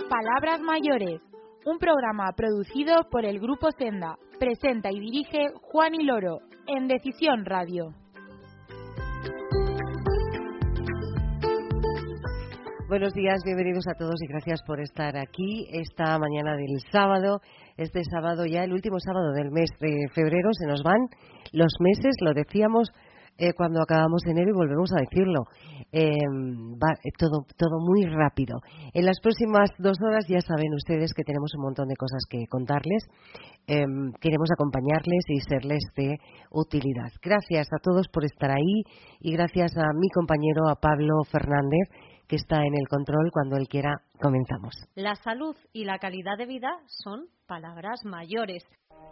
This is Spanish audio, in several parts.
Palabras Mayores, un programa producido por el Grupo Senda. Presenta y dirige Juan y Loro, en Decisión Radio. Buenos días, bienvenidos a todos y gracias por estar aquí esta mañana del sábado. Este sábado ya, el último sábado del mes de febrero, se nos van los meses, lo decíamos cuando acabamos enero y volvemos a decirlo. Va todo muy rápido. En las próximas 2 horas ya saben ustedes que tenemos un montón de cosas que contarles. Queremos acompañarles y serles de utilidad. Gracias a todos por estar ahí y gracias a mi compañero, a Pablo Fernández, que está en el control. Cuando él quiera, comenzamos. La salud y la calidad de vida son palabras mayores.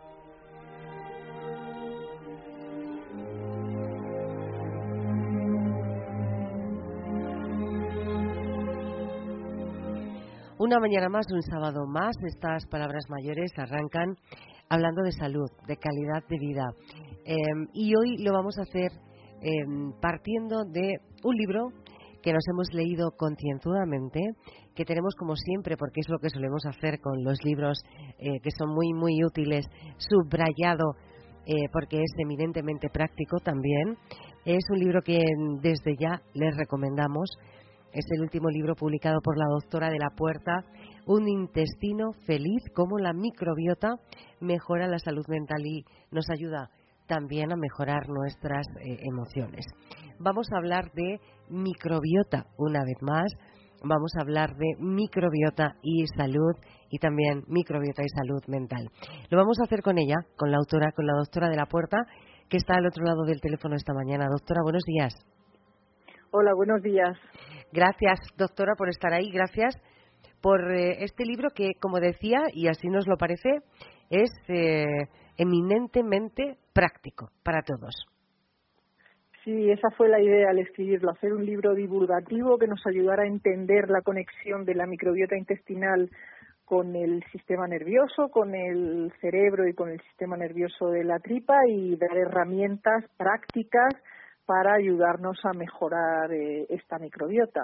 Una mañana más, un sábado más, estas palabras mayores arrancan hablando de salud, de calidad de vida. Y hoy lo vamos a hacer partiendo de un libro que nos hemos leído concienzudamente, que tenemos como siempre, porque es lo que solemos hacer con los libros que son muy, muy útiles, subrayado, porque es eminentemente práctico también. Es un libro que desde ya les recomendamos. Es el último libro publicado por la doctora de la Puerta, Un intestino feliz, cómo la microbiota mejora la salud mental y nos ayuda también a mejorar nuestras emociones. Vamos a hablar de microbiota una vez más, vamos a hablar de microbiota y salud y también microbiota y salud mental. Lo vamos a hacer con ella, con la doctora de la Puerta, que está al otro lado del teléfono esta mañana. Doctora, buenos días. Hola, buenos días. Gracias, doctora, por estar ahí. Gracias por este libro que, como decía, y así nos lo parece, es eminentemente práctico para todos. Sí, esa fue la idea al escribirlo, hacer un libro divulgativo que nos ayudara a entender la conexión de la microbiota intestinal con el sistema nervioso, con el cerebro y con el sistema nervioso de la tripa y dar herramientas prácticas para ayudarnos a mejorar esta microbiota.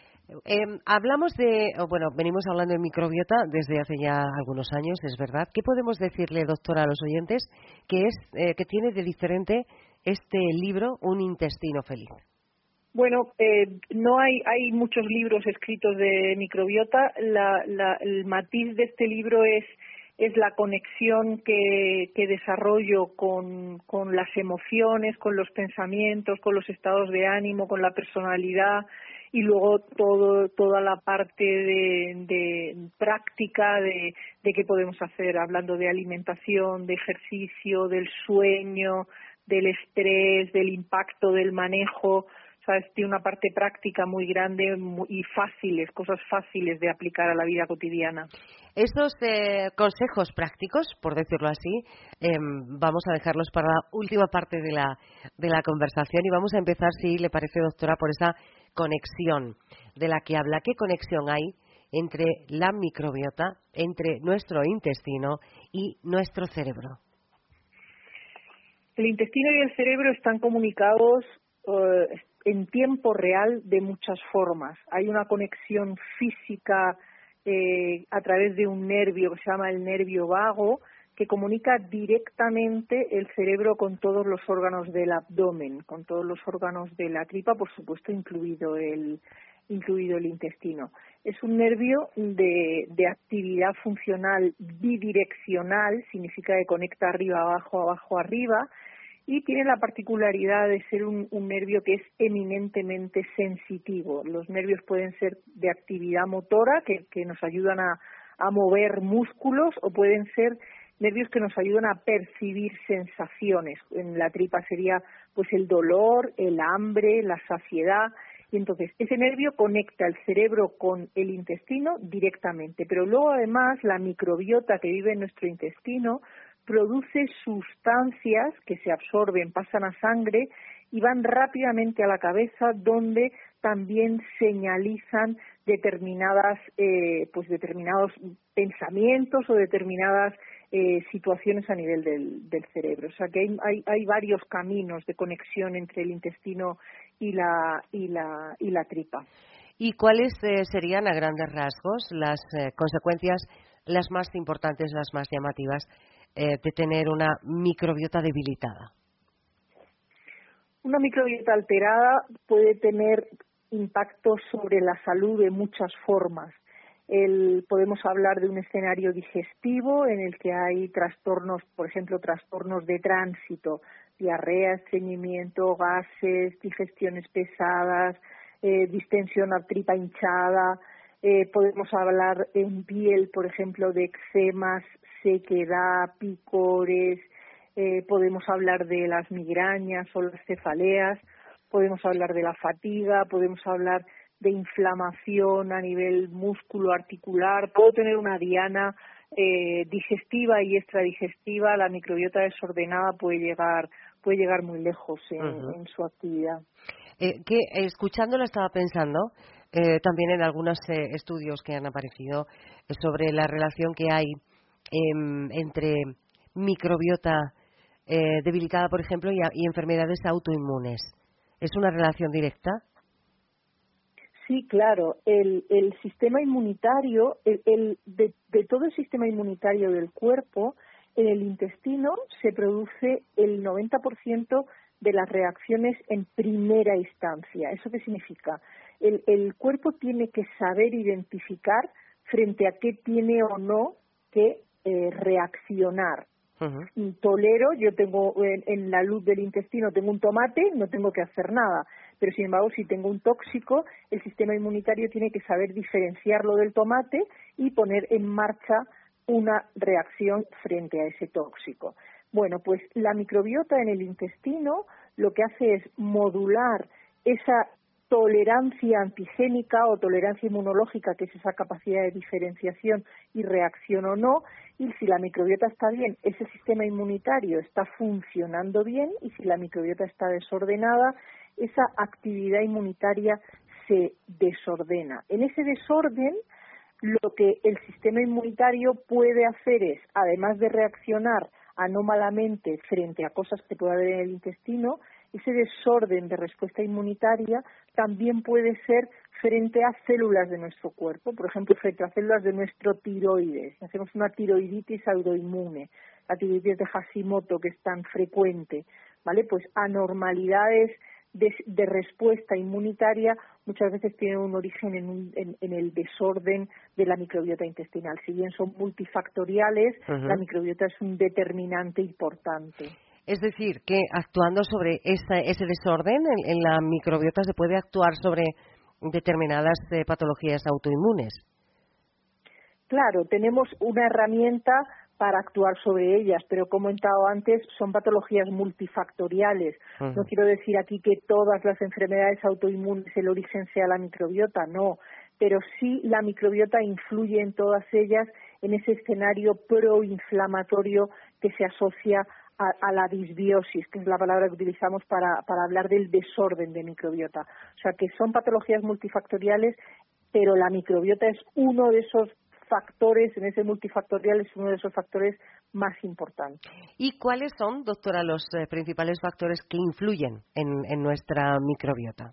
Venimos hablando de microbiota desde hace ya algunos años, es verdad. ¿Qué podemos decirle, doctora, a los oyentes que tiene de diferente este libro, Un intestino feliz? Bueno, no hay muchos libros escritos de microbiota. El matiz de este libro es la conexión que desarrollo con las emociones, con los pensamientos, con los estados de ánimo, con la personalidad y luego toda la parte de práctica de qué podemos hacer, hablando de alimentación, de ejercicio, del sueño, del estrés, del impacto del manejo. ¿Sabes? Tiene una parte práctica muy grande y cosas fáciles de aplicar a la vida cotidiana. Estos consejos prácticos, por decirlo así, vamos a dejarlos para la última parte de la conversación y vamos a empezar, si le parece, doctora, por esa conexión de la que habla. ¿Qué conexión hay entre la microbiota, entre nuestro intestino y nuestro cerebro? El intestino y el cerebro están comunicados en tiempo real de muchas formas. Hay una conexión física a través de un nervio que se llama el nervio vago, que comunica directamente el cerebro con todos los órganos del abdomen, con todos los órganos de la tripa, por supuesto, incluido el intestino. Es un nervio de actividad funcional bidireccional, significa que conecta arriba, abajo, abajo, arriba, y tiene la particularidad de ser un nervio que es eminentemente sensitivo. Los nervios pueden ser de actividad motora, que nos ayudan a mover músculos, o pueden ser nervios que nos ayudan a percibir sensaciones. En la tripa sería pues el dolor, el hambre, la saciedad. Y entonces ese nervio conecta el cerebro con el intestino directamente. Pero luego además la microbiota que vive en nuestro intestino produce sustancias que se absorben, pasan a sangre y van rápidamente a la cabeza, donde también señalizan determinados pensamientos o determinadas situaciones a nivel del cerebro. O sea que hay varios caminos de conexión entre el intestino y la tripa. ¿Y cuáles serían, a grandes rasgos, las consecuencias las más importantes, las más llamativas de tener una microbiota debilitada? Una microbiota alterada puede tener impactos sobre la salud de muchas formas. Podemos hablar de un escenario digestivo en el que hay trastornos, por ejemplo, trastornos de tránsito, diarrea, estreñimiento, gases, digestiones pesadas, distensión a tripa hinchada. Podemos hablar en piel, por ejemplo, de eczemas, sequedad, picores. Podemos hablar de las migrañas o las cefaleas. Podemos hablar de la fatiga, podemos hablar de inflamación a nivel músculo articular. Puedo tener una diana digestiva y extradigestiva. La microbiota desordenada puede llegar muy lejos en su actividad. Que escuchándola estaba pensando también en algunos estudios que han aparecido sobre la relación que hay entre microbiota debilitada, por ejemplo, y enfermedades autoinmunes. ¿Es una relación directa? Sí, claro. El sistema inmunitario, de todo el sistema inmunitario del cuerpo, en el intestino se produce el 90% de las reacciones en primera instancia. ¿Eso qué significa? El cuerpo tiene que saber identificar frente a qué tiene o no que reaccionar. Yo tengo en la luz del intestino tengo un tomate, no tengo que hacer nada, pero sin embargo si tengo un tóxico, el sistema inmunitario tiene que saber diferenciarlo del tomate y poner en marcha una reacción frente a ese tóxico. Bueno, pues la microbiota en el intestino lo que hace es modular esa tolerancia antigénica o tolerancia inmunológica, que es esa capacidad de diferenciación y reacción o no, y si la microbiota está bien, ese sistema inmunitario está funcionando bien, y si la microbiota está desordenada, esa actividad inmunitaria se desordena. En ese desorden, lo que el sistema inmunitario puede hacer es, además de reaccionar anómalamente frente a cosas que puede haber en el intestino, ese desorden de respuesta inmunitaria también puede ser frente a células de nuestro cuerpo, por ejemplo, frente a células de nuestro tiroides. Hacemos una tiroiditis autoinmune, la tiroides de Hashimoto, que es tan frecuente, ¿vale? Pues anormalidades de respuesta inmunitaria muchas veces tienen un origen en el desorden de la microbiota intestinal. Si bien son multifactoriales, la microbiota es un determinante importante. Es decir, que actuando sobre ese desorden en la microbiota se puede actuar sobre determinadas patologías autoinmunes. Claro, tenemos una herramienta para actuar sobre ellas, pero como he comentado antes, son patologías multifactoriales. No quiero decir aquí que todas las enfermedades autoinmunes el origen sea la microbiota, no, pero sí la microbiota influye en todas ellas en ese escenario proinflamatorio que se asocia a la disbiosis, que es la palabra que utilizamos para hablar del desorden de microbiota. O sea, que son patologías multifactoriales, pero la microbiota es uno de esos factores, en ese multifactorial es uno de esos factores más importantes. ¿Y cuáles son, doctora, los principales factores que influyen en nuestra microbiota?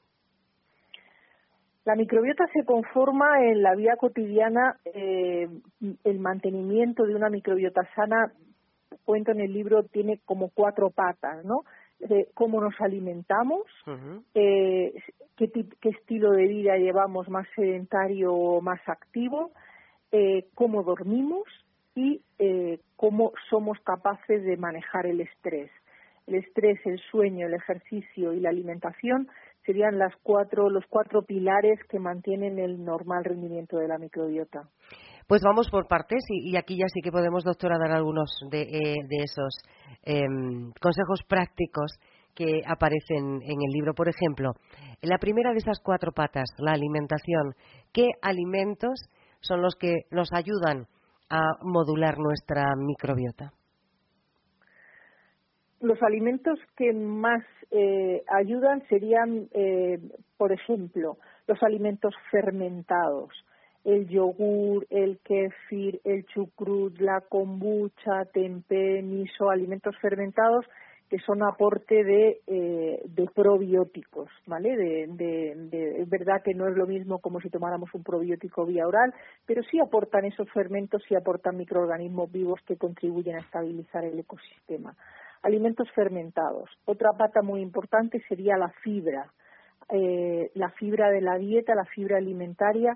La microbiota se conforma en la vida cotidiana, el mantenimiento de una microbiota sana, cuento en el libro, tiene como 4 patas, ¿no? Cómo nos alimentamos, qué estilo de vida llevamos, más sedentario o más activo, cómo dormimos y cómo somos capaces de manejar el estrés. El estrés, el sueño, el ejercicio y la alimentación serían los 4 pilares que mantienen el normal rendimiento de la microbiota. Pues vamos por partes y aquí ya sí que podemos, doctora, dar algunos de esos consejos prácticos que aparecen en el libro. Por ejemplo, la primera de esas 4 patas, la alimentación. ¿Qué alimentos son los que nos ayudan a modular nuestra microbiota? Los alimentos que más ayudan serían, por ejemplo, los alimentos fermentados. El yogur, el kéfir, el chucrut, la kombucha, tempeh, miso, alimentos fermentados que son aporte de probióticos, ¿vale? Es verdad que no es lo mismo como si tomáramos un probiótico vía oral, pero sí aportan esos fermentos, sí aportan microorganismos vivos que contribuyen a estabilizar el ecosistema. Alimentos fermentados. Otra pata muy importante sería la fibra. La fibra de la dieta, la fibra alimentaria,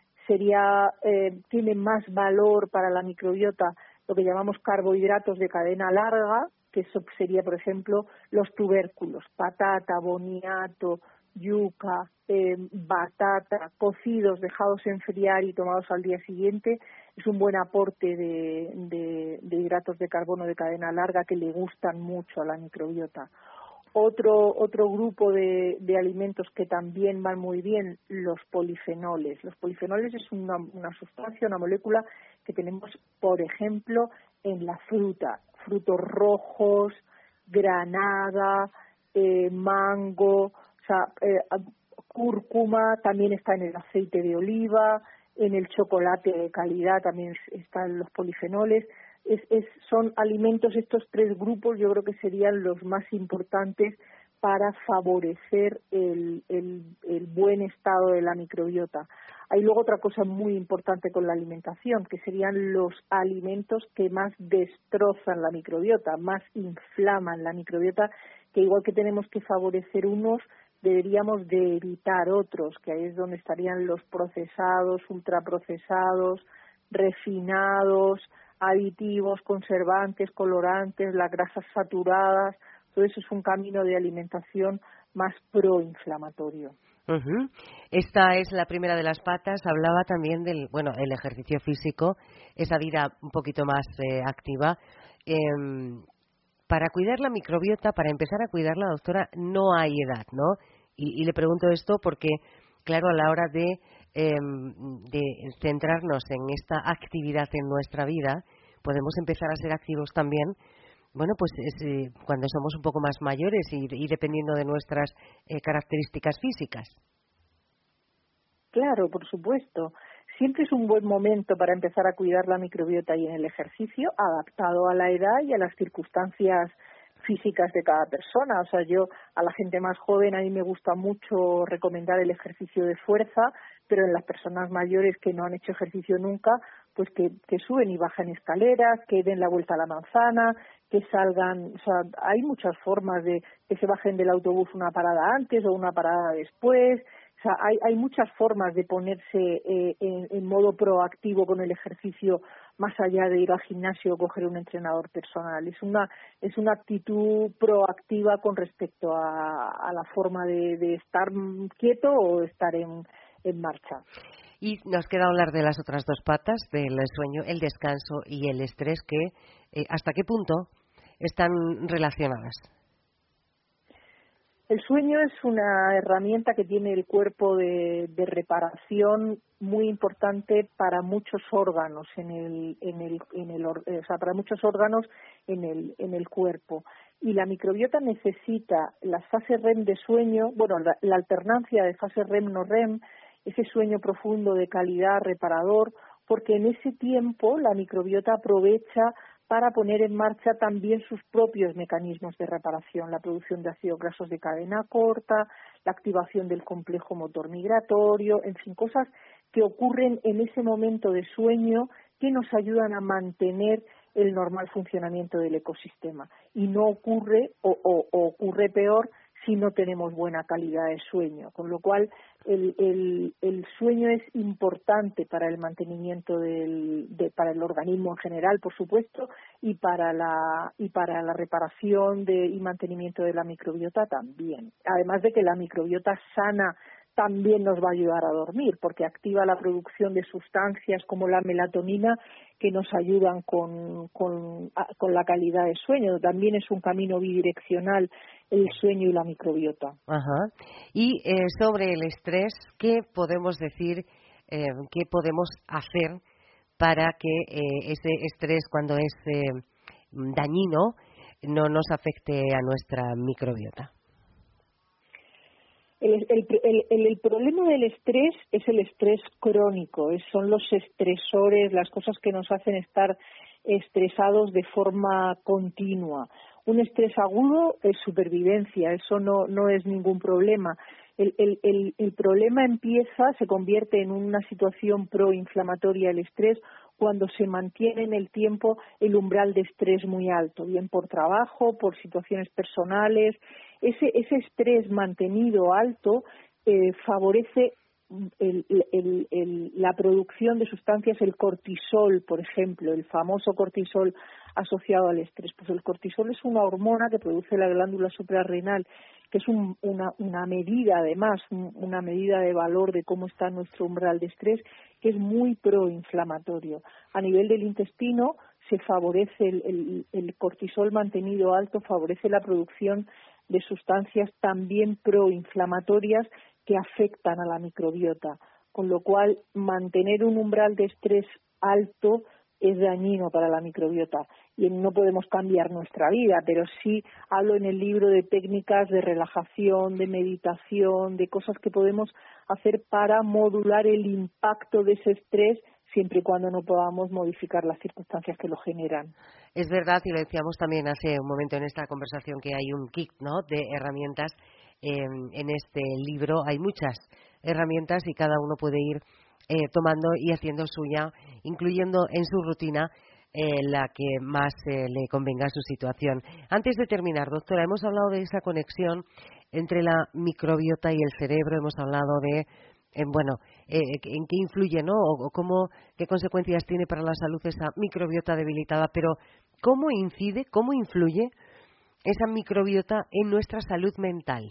tiene más valor para la microbiota lo que llamamos carbohidratos de cadena larga, que eso sería, por ejemplo, los tubérculos, patata, boniato, yuca, batata, cocidos, dejados enfriar y tomados al día siguiente. Es un buen aporte de hidratos de carbono de cadena larga que le gustan mucho a la microbiota. Otro grupo de alimentos que también van muy bien, los polifenoles. Los polifenoles es una sustancia, una molécula que tenemos, por ejemplo, en la fruta. Frutos rojos, granada, mango, cúrcuma, también está en el aceite de oliva, en el chocolate de calidad también están los polifenoles. Son alimentos, estos tres grupos yo creo que serían los más importantes para favorecer el buen estado de la microbiota. Hay luego otra cosa muy importante con la alimentación, que serían los alimentos que más destrozan la microbiota, más inflaman la microbiota, que igual que tenemos que favorecer unos, deberíamos de evitar otros, que ahí es donde estarían los procesados, ultraprocesados, refinados, aditivos, conservantes, colorantes, las grasas saturadas. Todo eso es un camino de alimentación más proinflamatorio. Uh-huh. Esta es la primera de las patas. Hablaba también del, el ejercicio físico, esa vida un poquito más activa. Para cuidar la microbiota, para empezar a cuidarla, doctora, no hay edad, ¿no? Y le pregunto esto porque, claro, a la hora de centrarnos en esta actividad en nuestra vida, podemos empezar a ser activos también, cuando somos un poco más mayores y dependiendo de nuestras características físicas. Claro, por supuesto. Siempre es un buen momento para empezar a cuidar la microbiota y en el ejercicio, adaptado a la edad y a las circunstancias físicas de cada persona. O sea, yo a la gente más joven a mí me gusta mucho recomendar el ejercicio de fuerza, pero en las personas mayores que no han hecho ejercicio nunca, pues que suben y bajan escaleras, que den la vuelta a la manzana, que salgan, o sea, hay muchas formas de que se bajen del autobús una parada antes o una parada después. O sea, hay muchas formas de ponerse en modo proactivo con el ejercicio, más allá de ir al gimnasio o coger un entrenador personal. Es una actitud proactiva con respecto a la forma de estar quieto o estar en marcha. Y nos queda hablar de las otras dos patas, del sueño, el descanso y el estrés, que ¿hasta qué punto están relacionadas? El sueño es una herramienta que tiene el cuerpo de reparación muy importante para muchos órganos para muchos órganos en el cuerpo. Y la microbiota necesita las fases REM de sueño, la alternancia de fases REM no REM, ese sueño profundo de calidad reparador, porque en ese tiempo la microbiota aprovecha para poner en marcha también sus propios mecanismos de reparación, la producción de ácidos grasos de cadena corta, la activación del complejo motor migratorio, en fin, cosas que ocurren en ese momento de sueño que nos ayudan a mantener el normal funcionamiento del ecosistema. Y no ocurre, o ocurre peor, si no tenemos buena calidad de sueño, con lo cual el sueño es importante para el mantenimiento para el organismo en general, por supuesto, y para la reparación y mantenimiento de la microbiota también. Además de que la microbiota sana también nos va a ayudar a dormir, porque activa la producción de sustancias como la melatonina que nos ayudan con la calidad de sueño. También es un camino bidireccional el sueño y la microbiota. Ajá. Y sobre el estrés, ¿qué podemos decir, qué podemos hacer para que ese estrés, cuando es dañino, no nos afecte a nuestra microbiota? El problema del estrés es el estrés crónico, son los estresores, las cosas que nos hacen estar estresados de forma continua. Un estrés agudo es supervivencia, eso no es ningún problema. El problema se convierte en una situación proinflamatoria el estrés cuando se mantiene en el tiempo el umbral de estrés muy alto, bien por trabajo, por situaciones personales. Ese estrés mantenido alto favorece la producción de sustancias, el cortisol, por ejemplo, el famoso cortisol asociado al estrés. Pues el cortisol es una hormona que produce la glándula suprarrenal, que es una medida, además, una medida de valor de cómo está nuestro umbral de estrés, que es muy proinflamatorio. A nivel del intestino se favorece el cortisol mantenido alto, favorece la producción de sustancias también proinflamatorias que afectan a la microbiota, con lo cual mantener un umbral de estrés alto es dañino para la microbiota y no podemos cambiar nuestra vida, pero sí hablo en el libro de técnicas de relajación, de meditación, de cosas que podemos hacer para modular el impacto de ese estrés siempre y cuando no podamos modificar las circunstancias que lo generan. Es verdad, y lo decíamos también hace un momento en esta conversación, que hay un kit, ¿no?, de herramientas. En este libro hay muchas herramientas y cada uno puede ir tomando y haciendo suya, incluyendo en su rutina la que más le convenga a su situación. Antes de terminar, doctora, hemos hablado de esa conexión entre la microbiota y el cerebro, hemos hablado de en qué influye, ¿no?, o qué consecuencias tiene para la salud esa microbiota debilitada, pero ¿cómo influye esa microbiota en nuestra salud mental?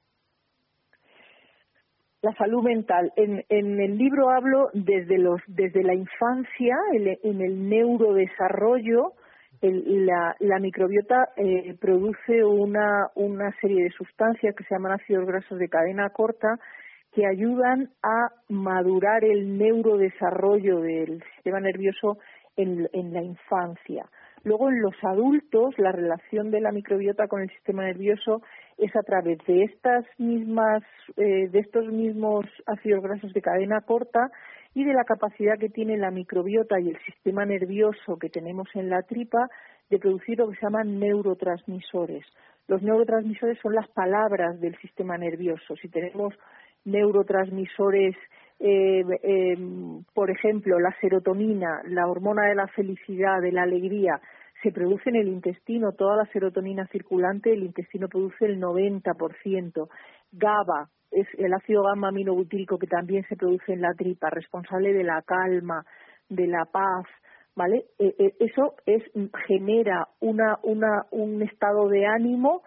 La salud mental. En el libro hablo desde la infancia, en el neurodesarrollo. La microbiota produce una serie de sustancias que se llaman ácidos grasos de cadena corta, que ayudan a madurar el neurodesarrollo del sistema nervioso en la infancia. Luego, en los adultos, la relación de la microbiota con el sistema nervioso es a través de estos mismos ácidos grasos de cadena corta y de la capacidad que tiene la microbiota y el sistema nervioso que tenemos en la tripa de producir lo que se llaman neurotransmisores. Los neurotransmisores son las palabras del sistema nervioso. Si tenemos neurotransmisores, por ejemplo, la serotonina, la hormona de la felicidad, de la alegría, se produce en el intestino, toda la serotonina circulante, el intestino produce el 90%. GABA es el ácido gamma aminobutírico que también se produce en la tripa, responsable de la calma, de la paz, ¿vale? Eso genera un estado de ánimo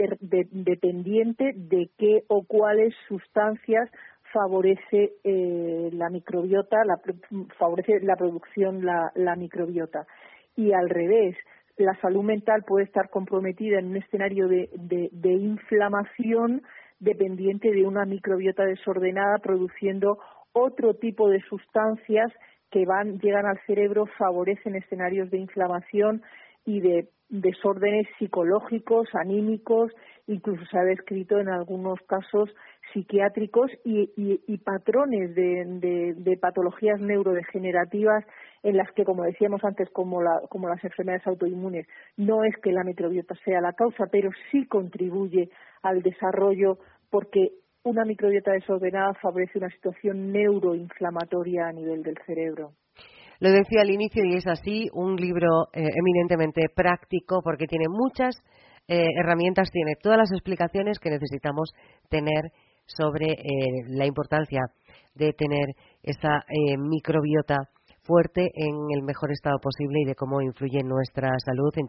dependiente de qué o cuáles sustancias favorece la microbiota, favorece la producción la microbiota. Y al revés, la salud mental puede estar comprometida en un escenario de inflamación dependiente de una microbiota desordenada, produciendo otro tipo de sustancias que llegan al cerebro, favorecen escenarios de inflamación y de desórdenes psicológicos, anímicos, incluso se ha descrito en algunos casos psiquiátricos y patrones de patologías neurodegenerativas en las que, como decíamos antes, como las enfermedades autoinmunes, no es que la microbiota sea la causa, pero sí contribuye al desarrollo porque una microbiota desordenada favorece una situación neuroinflamatoria a nivel del cerebro. Lo decía al inicio y es así, un libro eminentemente práctico porque tiene muchas herramientas, tiene todas las explicaciones que necesitamos tener sobre la importancia de tener esa microbiota fuerte en el mejor estado posible y de cómo influye en nuestra salud en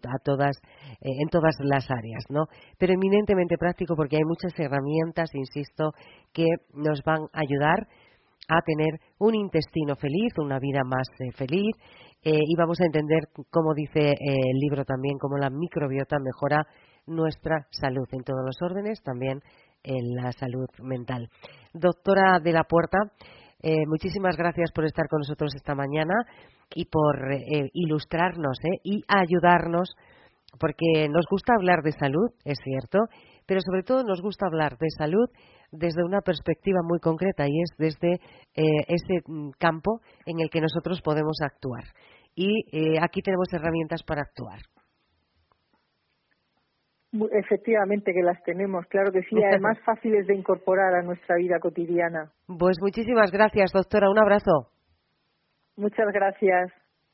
todas las áreas, ¿no? Pero eminentemente práctico porque hay muchas herramientas, insisto, que nos van a ayudar a tener un intestino feliz, una vida más feliz, y vamos a entender, como dice el libro también, cómo la microbiota mejora nuestra salud en todos los órdenes, también en la salud mental. Doctora de la Puerta, muchísimas gracias por estar con nosotros esta mañana y por ilustrarnos y ayudarnos, porque nos gusta hablar de salud, es cierto, pero sobre todo nos gusta hablar de salud desde una perspectiva muy concreta y es desde ese campo en el que nosotros podemos actuar. Y aquí tenemos herramientas para actuar. Efectivamente que las tenemos, claro que sí, además fáciles de incorporar a nuestra vida cotidiana. Pues muchísimas gracias, doctora. Un abrazo. Muchas gracias.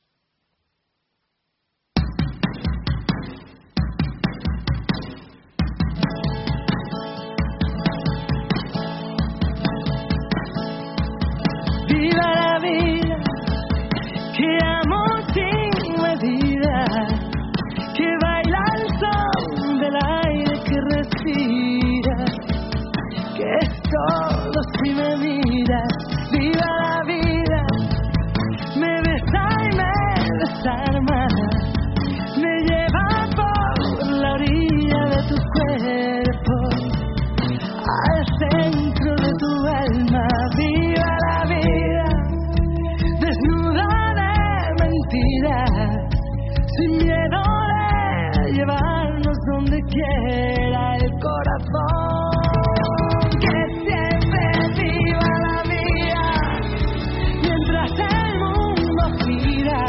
Viva la vida, que amo sin medida, que baila al son del aire que respira, que es todo si me miras. Viva la vida, me besa y me desarma, me lleva por la orilla de tu cuerpo, al centro de tu alma. Viva la vida, desnuda de mentiras, sin miedo de llevarnos donde quiera el corazón. Que siempre viva la vida, mientras el mundo gira.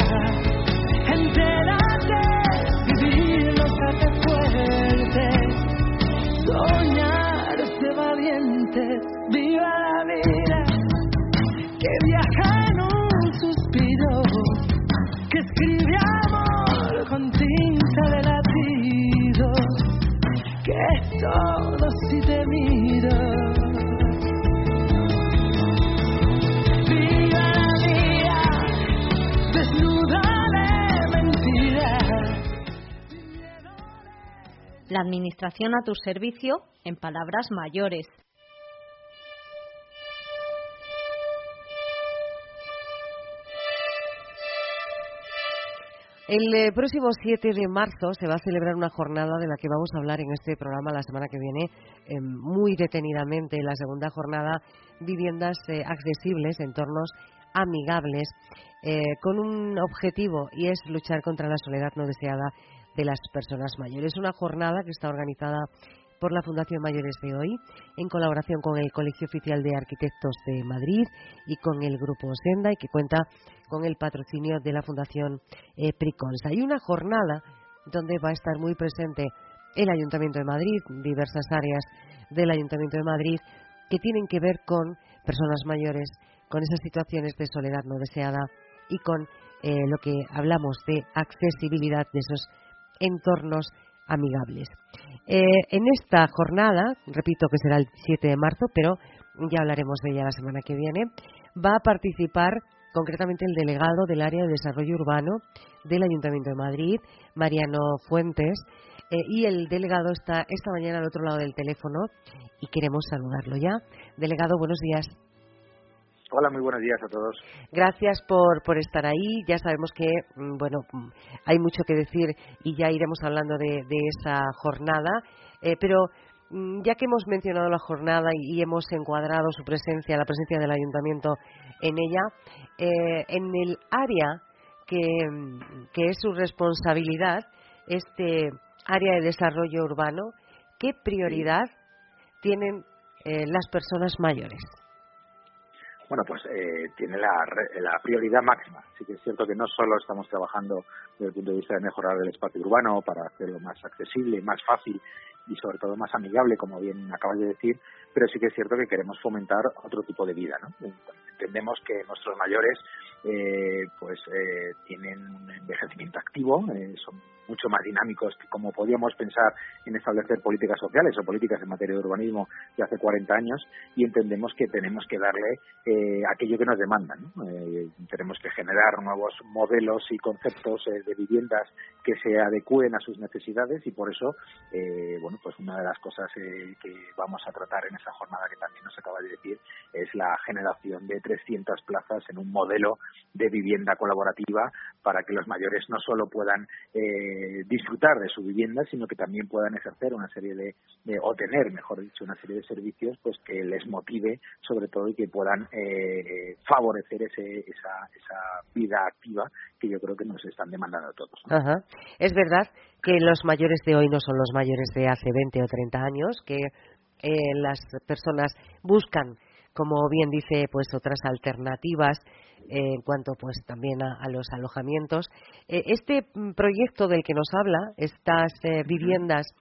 Entérate, vivir nos hace fuertes, soñar es valiente. Viva la vida, que viaja en un suspiro, que escribe amor con tinta de latido, que es todo si te miro. Viva la vida, desnuda de mentiras. La administración a tu servicio, en palabras mayores. El próximo 7 de marzo se va a celebrar una jornada de la que vamos a hablar en este programa la semana que viene muy detenidamente. La segunda jornada, viviendas accesibles, entornos amigables, con un objetivo, y es luchar contra la soledad no deseada de las personas mayores. Una jornada que está organizada por la Fundación Mayores de Hoy, en colaboración con el Colegio Oficial de Arquitectos de Madrid y con el Grupo Senda, y que cuenta con el patrocinio de la Fundación Pricons. Hay una jornada donde va a estar muy presente el Ayuntamiento de Madrid, diversas áreas del Ayuntamiento de Madrid, que tienen que ver con personas mayores, con esas situaciones de soledad no deseada y con lo que hablamos de accesibilidad de esos entornos amigables. En esta jornada, repito que será el 7 de marzo, pero ya hablaremos de ella la semana que viene, va a participar concretamente el delegado del área de desarrollo urbano del Ayuntamiento de Madrid, Mariano Fuentes, y el delegado está esta mañana al otro lado del teléfono y queremos saludarlo ya. Delegado, buenos días. Hola, muy buenos días a todos. Gracias por estar ahí. Ya sabemos que, bueno, hay mucho que decir y ya iremos hablando de esa jornada, pero ya que hemos mencionado la jornada y hemos encuadrado su presencia, la presencia del Ayuntamiento en ella, en el área que es su responsabilidad, este área de desarrollo urbano, ¿qué prioridad tienen las personas mayores? Bueno, pues tiene la prioridad máxima. Sí que es cierto que no solo estamos trabajando desde el punto de vista de mejorar el espacio urbano para hacerlo más accesible, más fácil y sobre todo más amigable, como bien acabas de decir, pero sí que es cierto que queremos fomentar otro tipo de vida, ¿no? Entendemos que nuestros mayores tienen un envejecimiento activo, son mucho más dinámicos que como podíamos pensar en establecer políticas sociales o políticas en materia de urbanismo de hace 40 años, y entendemos que tenemos que darle aquello que nos demandan, ¿no? Tenemos que generar nuevos modelos y conceptos de viviendas que se adecúen a sus necesidades, y por eso pues una de las cosas que vamos a tratar en esa jornada, que también nos acaba de decir, es la generación de 300 plazas en un modelo de vivienda colaborativa para que los mayores no solo puedan disfrutar de su vivienda, sino que también puedan ejercer una serie o tener, mejor dicho, una serie de servicios pues que les motive sobre todo y que puedan favorecer esa vida activa que yo creo que nos están demandando a todos, ¿no? Ajá. Es verdad que los mayores de hoy no son los mayores de hace 20 o 30 años, que las personas buscan, como bien dice, pues otras alternativas en cuanto pues también a los alojamientos. Este proyecto del que nos habla, estas viviendas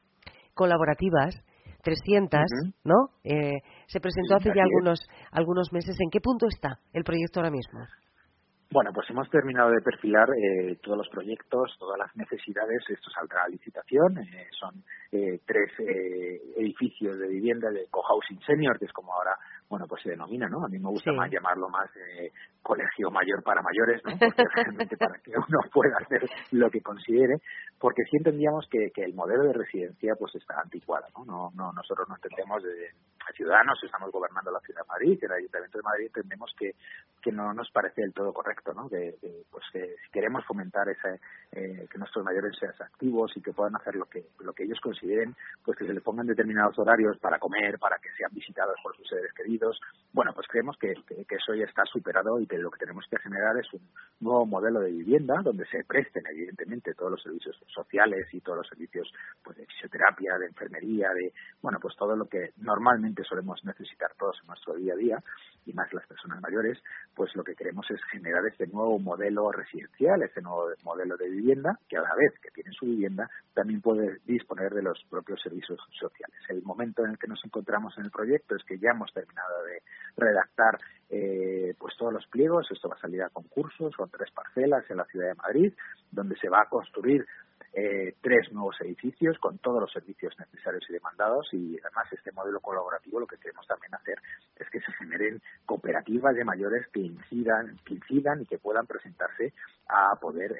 colaborativas, 300, ¿no? Se presentó hace ya algunos meses. ¿En qué punto está el proyecto ahora mismo? Bueno, pues hemos terminado de perfilar todos los proyectos, todas las necesidades. Esto saldrá a licitación. Son 3 edificios de vivienda de cohousing senior, que es como ahora, bueno, pues se denomina, ¿no? A mí me gusta más llamarlo más colegio mayor para mayores, ¿no? Porque realmente para que uno pueda hacer lo que considere, porque sí entendíamos que el modelo de residencia pues está anticuado, ¿no? Nosotros no entendemos de ciudadanos, estamos gobernando la Ciudad de Madrid, y el Ayuntamiento de Madrid entendemos que no nos parece del todo correcto, ¿no? Que si queremos fomentar que nuestros mayores sean activos y que puedan hacer lo que ellos consideren, pues que se les pongan determinados horarios para comer, para que sean visitados por sus seres queridos. Bueno, pues creemos que eso ya está superado y que lo que tenemos que generar es un nuevo modelo de vivienda donde se presten evidentemente todos los servicios sociales y todos los servicios pues de fisioterapia, de enfermería, pues todo lo que normalmente solemos necesitar todos en nuestro día a día, y más las personas mayores. Pues lo que queremos es generar este nuevo modelo residencial, este nuevo modelo de vivienda, que a la vez que tiene su vivienda también puede disponer de los propios servicios sociales. El momento en el que nos encontramos en el proyecto es que ya hemos terminado de redactar pues todos los pliegos. Esto va a salir a concursos, son 3 parcelas en la Ciudad de Madrid, donde se va a construir 3 nuevos edificios con todos los servicios necesarios y demandados, y además este modelo colaborativo lo que queremos también hacer es que se generen cooperativas de mayores que incidan y que puedan presentarse a poder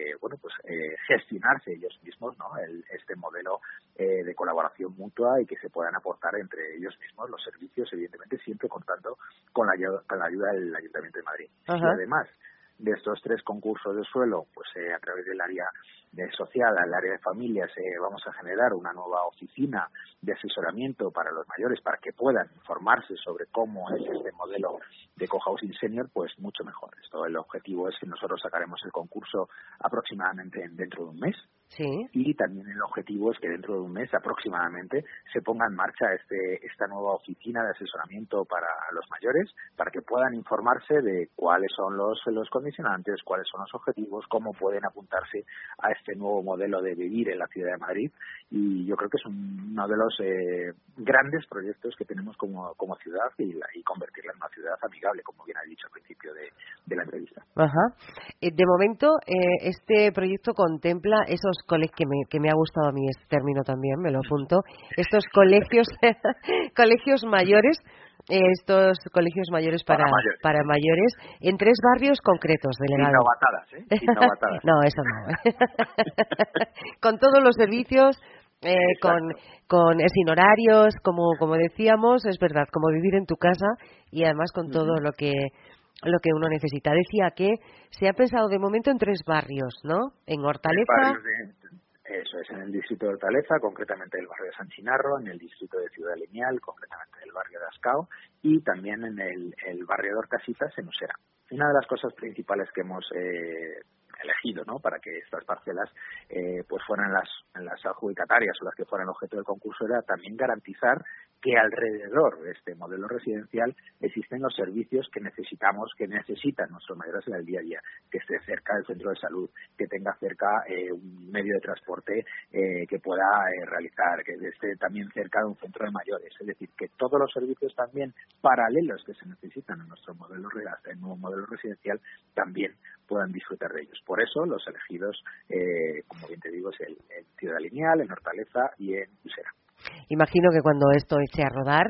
gestionarse ellos mismos, ¿no? Este modelo de colaboración mutua, y que se puedan aportar entre ellos mismos los servicios, evidentemente siempre contando con la ayuda del Ayuntamiento de Madrid. Y además de estos 3 concursos de suelo, pues a través del área de social, al área de familias, vamos a generar una nueva oficina de asesoramiento para los mayores, para que puedan informarse sobre cómo es este modelo de cohousing senior, pues mucho mejor. El objetivo es que nosotros sacaremos el concurso aproximadamente dentro de un mes. Sí. Y también el objetivo es que dentro de un mes aproximadamente se ponga en marcha esta nueva oficina de asesoramiento para los mayores, para que puedan informarse de cuáles son los condicionantes, cuáles son los objetivos, cómo pueden apuntarse a este nuevo modelo de vivir en la Ciudad de Madrid. Y yo creo que es uno de los grandes proyectos que tenemos como ciudad, y convertirla en una ciudad amigable, como bien ha dicho al principio de la entrevista. De momento, este proyecto contempla esos que me ha gustado a mí este término también, me lo apunto, estos colegios mayores, para mayores en 3 barrios concretos, delegado. Innovatadas. No, eso no. Con todos los servicios, sin horarios, como decíamos, es verdad, como vivir en tu casa, y además con todo lo que uno necesita. Decía que se ha pensado de momento en 3 barrios, ¿no? En Hortaleza. Eso es, en el distrito de Hortaleza, concretamente el barrio de San Chinarro, en el distrito de Ciudad Lineal, concretamente el barrio de Ascao, y también en el barrio de Horcasitas, en Usera. Una de las cosas principales que hemos elegido, ¿no?, para que estas parcelas pues fueran las adjudicatarias o las que fueran objeto del concurso, era también garantizar que alrededor de este modelo residencial existen los servicios que necesitan nuestros mayores en el día a día, que esté cerca del centro de salud, que tenga cerca un medio de transporte que pueda realizar, que esté también cerca de un centro de mayores. Es decir, que todos los servicios también paralelos que se necesitan en nuestro modelo, hasta el nuevo modelo residencial, también puedan disfrutar de ellos. Por eso los elegidos, como bien te digo, es el Ciudad Lineal, en Hortaleza y en Usera. Imagino que cuando esto eche a rodar,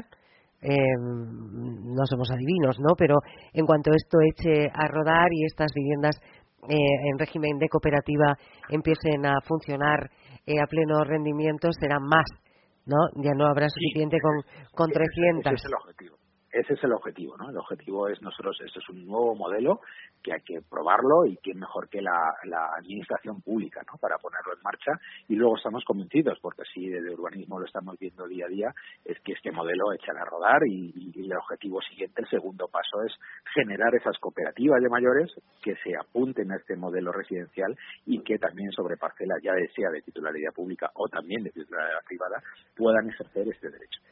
no somos adivinos, ¿no? Pero en cuanto esto eche a rodar y estas viviendas en régimen de cooperativa empiecen a funcionar a pleno rendimiento, serán más, ¿no? Ya no habrá suficiente con 300. Ese es el objetivo, ¿no? El objetivo es esto es un nuevo modelo que hay que probarlo, y quién mejor que la administración pública, ¿no?, para ponerlo en marcha. Y luego estamos convencidos, porque así desde urbanismo lo estamos viendo día a día, es que este modelo echará a rodar, y el objetivo siguiente, el segundo paso, es generar esas cooperativas de mayores que se apunten a este modelo residencial, y que también sobre parcelas, ya sea de titularidad pública o también de titularidad privada, puedan ejercer este derecho.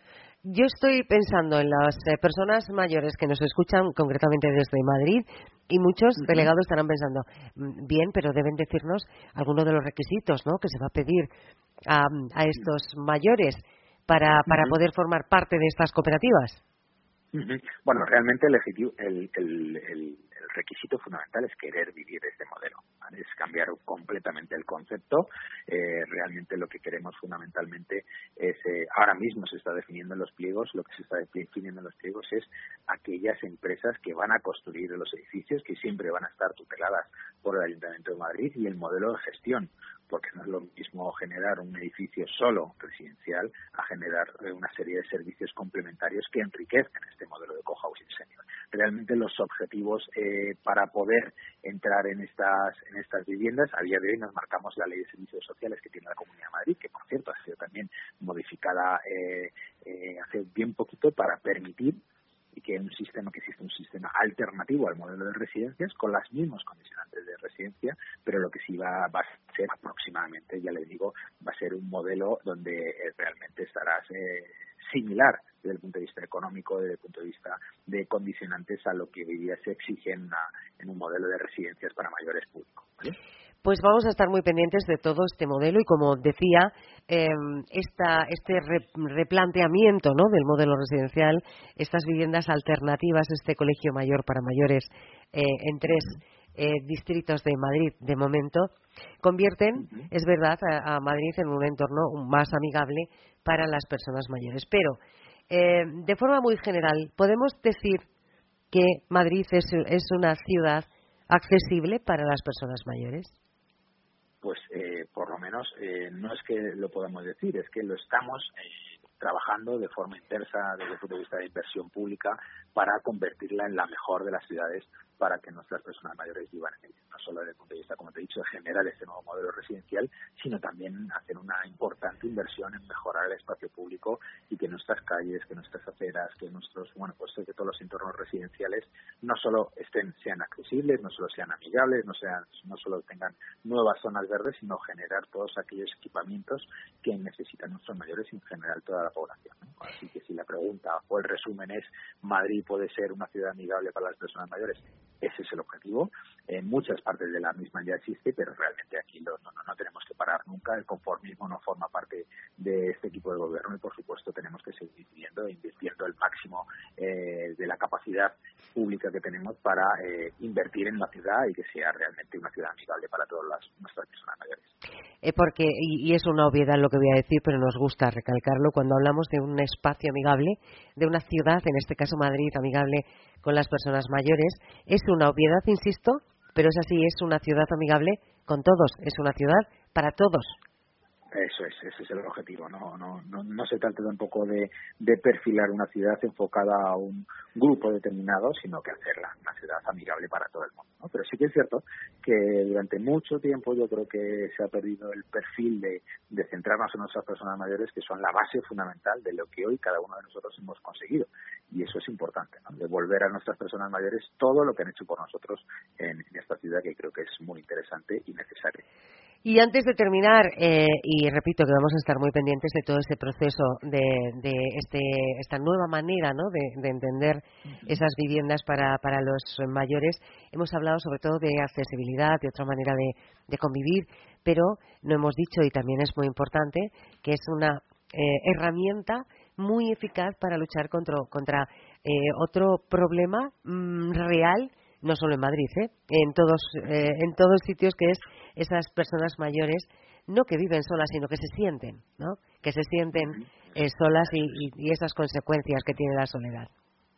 yo estoy pensando en las personas mayores que nos escuchan concretamente desde Madrid y muchos delegados estarán pensando, bien, pero deben decirnos algunos de los requisitos, ¿no?, que se va a pedir a estos mayores para poder formar parte de estas cooperativas. Bueno, realmente el requisito fundamental es querer vivir este modelo, ¿vale? Es cambiar completamente el concepto. Realmente lo que queremos fundamentalmente es, ahora mismo se está definiendo en los pliegos, lo que se está definiendo en los pliegos es aquellas empresas que van a construir los edificios, que siempre van a estar tuteladas por el Ayuntamiento de Madrid, y el modelo de gestión, porque no es lo mismo generar un edificio solo residencial a generar una serie de servicios complementarios que enriquezcan este modelo de cohousing senior. Realmente los objetivos para poder entrar en estas viviendas, a día de hoy nos marcamos la Ley de Servicios Sociales que tiene la Comunidad de Madrid, que por cierto ha sido también modificada hace bien poquito para permitir y que existe un sistema alternativo al modelo de residencias con las mismas condicionantes de residencia, pero lo que sí va a ser aproximadamente, ya les digo, va a ser un modelo donde realmente estarás similar desde el punto de vista económico, desde el punto de vista de condicionantes a lo que hoy día se exige en un modelo de residencias para mayores públicos, ¿vale? Pues vamos a estar muy pendientes de todo este modelo y, como decía, este replanteamiento, ¿no?, del modelo residencial, estas viviendas alternativas, este colegio mayor para mayores en 3 distritos de Madrid de momento, convierten, es verdad, a Madrid en un entorno más amigable para las personas mayores. Pero, de forma muy general, ¿podemos decir que Madrid es una ciudad accesible para las personas mayores? Pues por lo menos no es que lo podamos decir, es que lo estamos trabajando de forma intensa desde el punto de vista de inversión pública para convertirla en la mejor de las ciudades para que nuestras personas mayores vivan en ella. No solo desde el punto de vista, como te he dicho, de generar este nuevo modelo residencial, sino también hacer una importante inversión en mejorar el espacio público y que nuestras calles, que nuestras aceras, que nuestros, que todos los entornos residenciales no solo sean accesibles, no solo sean amigables, no solo tengan nuevas zonas verdes, sino generar todos aquellos equipamientos que necesitan nuestros mayores y en general toda la población, ¿no? Así que si la pregunta o el resumen es ¿Madrid puede ser una ciudad amigable para las personas mayores? Ese es el objetivo. En muchas partes de la misma ya existe, pero realmente aquí no tenemos que parar nunca. El conformismo no forma parte de este equipo de gobierno y, por supuesto, tenemos que seguir invirtiendo el máximo de la capacidad pública que tenemos para invertir en la ciudad y que sea realmente una ciudad amigable para todas nuestras personas mayores. Porque, y es una obviedad lo que voy a decir, pero nos gusta recalcarlo, cuando hablamos de un espacio amigable, de una ciudad, en este caso Madrid, amigable con las personas mayores, es una obviedad, insisto, pero es así, es una ciudad amigable con todos, es una ciudad para todos. Eso es, ese es el objetivo. No se trata tampoco de perfilar una ciudad enfocada a un grupo determinado, sino que hacerla una ciudad amigable para todo el mundo, ¿no? Pero sí que es cierto que durante mucho tiempo yo creo que se ha perdido el perfil de centrarnos en nuestras personas mayores, que son la base fundamental de lo que hoy cada uno de nosotros hemos conseguido. Y eso es importante, ¿no? Devolver a nuestras personas mayores todo lo que han hecho por nosotros en esta ciudad, que creo que es muy interesante y necesario. Y antes de terminar, y repito que vamos a estar muy pendientes de todo este proceso, de esta nueva manera, ¿no?, de entender esas viviendas para los mayores, hemos hablado sobre todo de accesibilidad, de otra manera de convivir, pero no hemos dicho, y también es muy importante, que es una herramienta muy eficaz para luchar contra otro problema real, no solo en Madrid, en todos sitios, que es esas personas mayores, no que viven solas, sino que se sienten, ¿no?, que se sienten solas y esas consecuencias que tiene la soledad.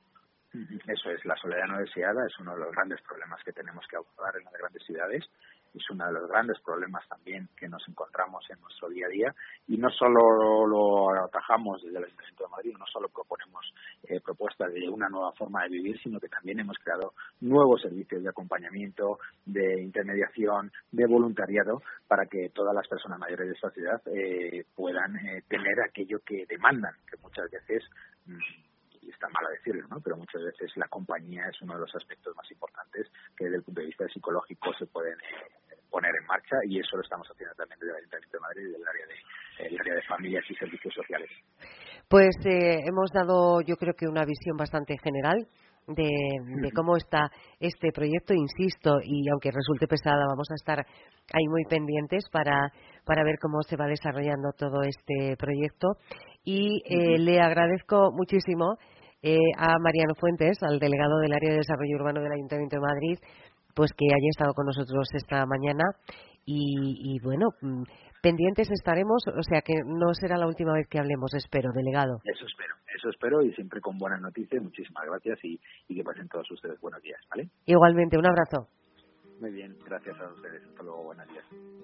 Eso es, la soledad no deseada es uno de los grandes problemas que tenemos que abordar en las grandes ciudades. Es uno de los grandes problemas también que nos encontramos en nuestro día a día, y no solo lo atajamos desde el Ayuntamiento de Madrid, no solo proponemos propuestas de una nueva forma de vivir, sino que también hemos creado nuevos servicios de acompañamiento, de intermediación, de voluntariado, para que todas las personas mayores de esta ciudad puedan tener aquello que demandan, que muchas veces y está mal decirlo, ¿no?, pero muchas veces la compañía es uno de los aspectos más importantes que desde el punto de vista psicológico se pueden poner en marcha, y eso lo estamos haciendo también desde el Ayuntamiento de Madrid y del área de familias y servicios sociales. Pues hemos dado, yo creo que una visión bastante general de cómo está este proyecto, insisto, y aunque resulte pesada, vamos a estar ahí muy pendientes para ver cómo se va desarrollando todo este proyecto. Y le agradezco muchísimo a Mariano Fuentes, al delegado del Área de Desarrollo Urbano del Ayuntamiento de Madrid, pues que haya estado con nosotros esta mañana y bueno, pendientes estaremos, o sea que no será la última vez que hablemos, espero, delegado. Eso espero, y siempre con buenas noticias. Muchísimas gracias y que pasen todos ustedes buenos días, ¿vale? Igualmente, un abrazo. Muy bien, gracias a ustedes. Hasta luego, buenos días.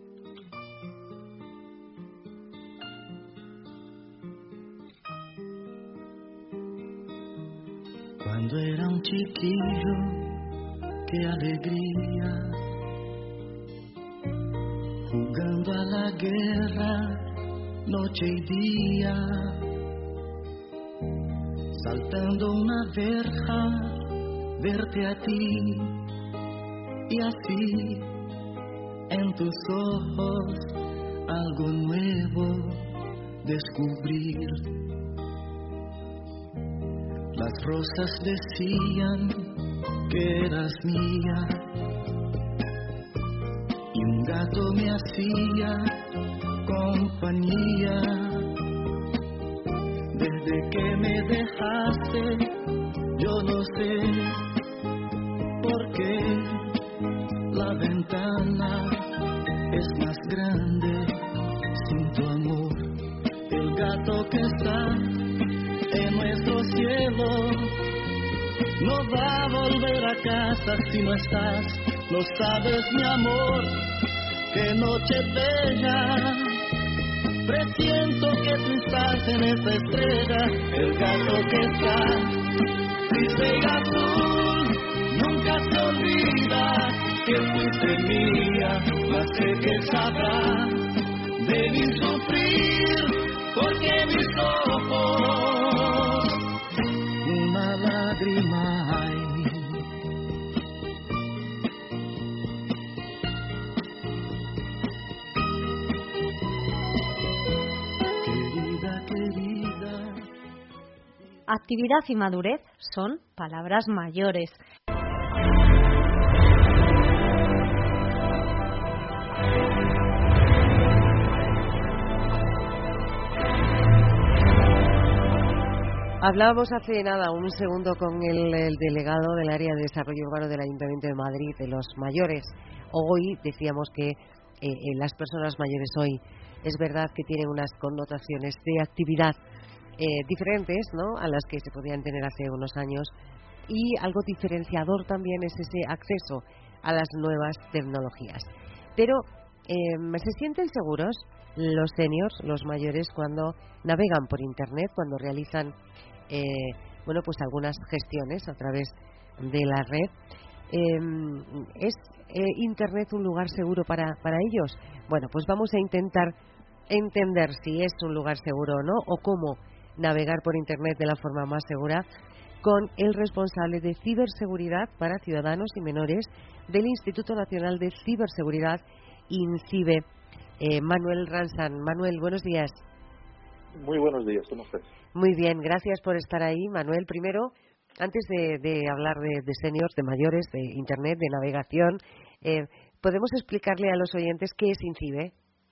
Cuando era un chiquillo, qué alegría, jugando a la guerra, noche y día, saltando una verja, verte a ti, y así en tus ojos algo nuevo descubrir. Las rosas decían que eras mía, y un gato me hacía compañía. Desde que me dejaste, yo no sé por qué la ventana es más grande sin tu amor. El gato que está en nuestro cielo no va a volver a casa si no estás. No sabes, mi amor, qué noche bella, presiento que tú estás en esa estrella. El gato que está triste y azul nunca se olvida que fuiste mía, mas sé que sabrá de mi sufrir, porque mis ojos una lágrima hay. Querida, querida. Actividad y madurez son palabras mayores. Hablábamos hace nada, un segundo, con el delegado del Área de Desarrollo Urbano del Ayuntamiento de Madrid, de los mayores. Hoy decíamos que las personas mayores hoy es verdad que tienen unas connotaciones de actividad diferentes, ¿no?, a las que se podían tener hace unos años, y algo diferenciador también es ese acceso a las nuevas tecnologías. Pero ¿se sienten seguros los seniors, los mayores, cuando navegan por Internet, cuando realizan bueno, pues algunas gestiones a través de la red? ¿Es Internet un lugar seguro para ellos? Bueno, pues vamos a intentar entender si es un lugar seguro o no, o cómo navegar por Internet de la forma más segura, con el responsable de ciberseguridad para ciudadanos y menores del Instituto Nacional de Ciberseguridad, INCIBE, Manuel Ransan. Manuel, buenos días. Muy buenos días, ¿cómo estás? Muy bien, gracias por estar ahí, Manuel. Primero, antes de hablar de seniors, de mayores, de Internet, de navegación, ¿podemos explicarle a los oyentes qué es INCIBE?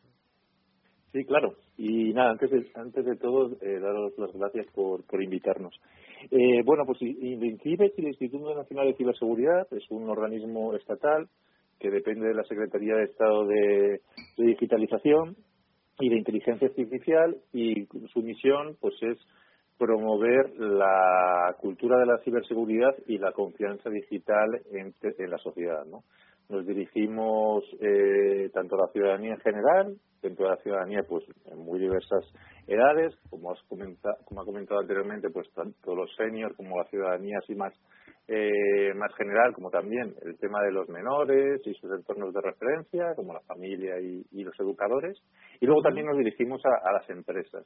Sí, claro. Y nada, antes de todo, daros las gracias por invitarnos. Bueno, pues INCIBE es el Instituto Nacional de Ciberseguridad, es un organismo estatal que depende de la Secretaría de Estado de Digitalización y de Inteligencia Artificial, y su misión pues es promover la cultura de la ciberseguridad y la confianza digital en la sociedad, ¿no? Nos dirigimos tanto a la ciudadanía en general, dentro de la ciudadanía pues en muy diversas edades, como ha comentado anteriormente, pues tanto los seniors como la ciudadanía así más general, como también el tema de los menores y sus entornos de referencia, como la familia y los educadores. Y luego también nos dirigimos a las empresas.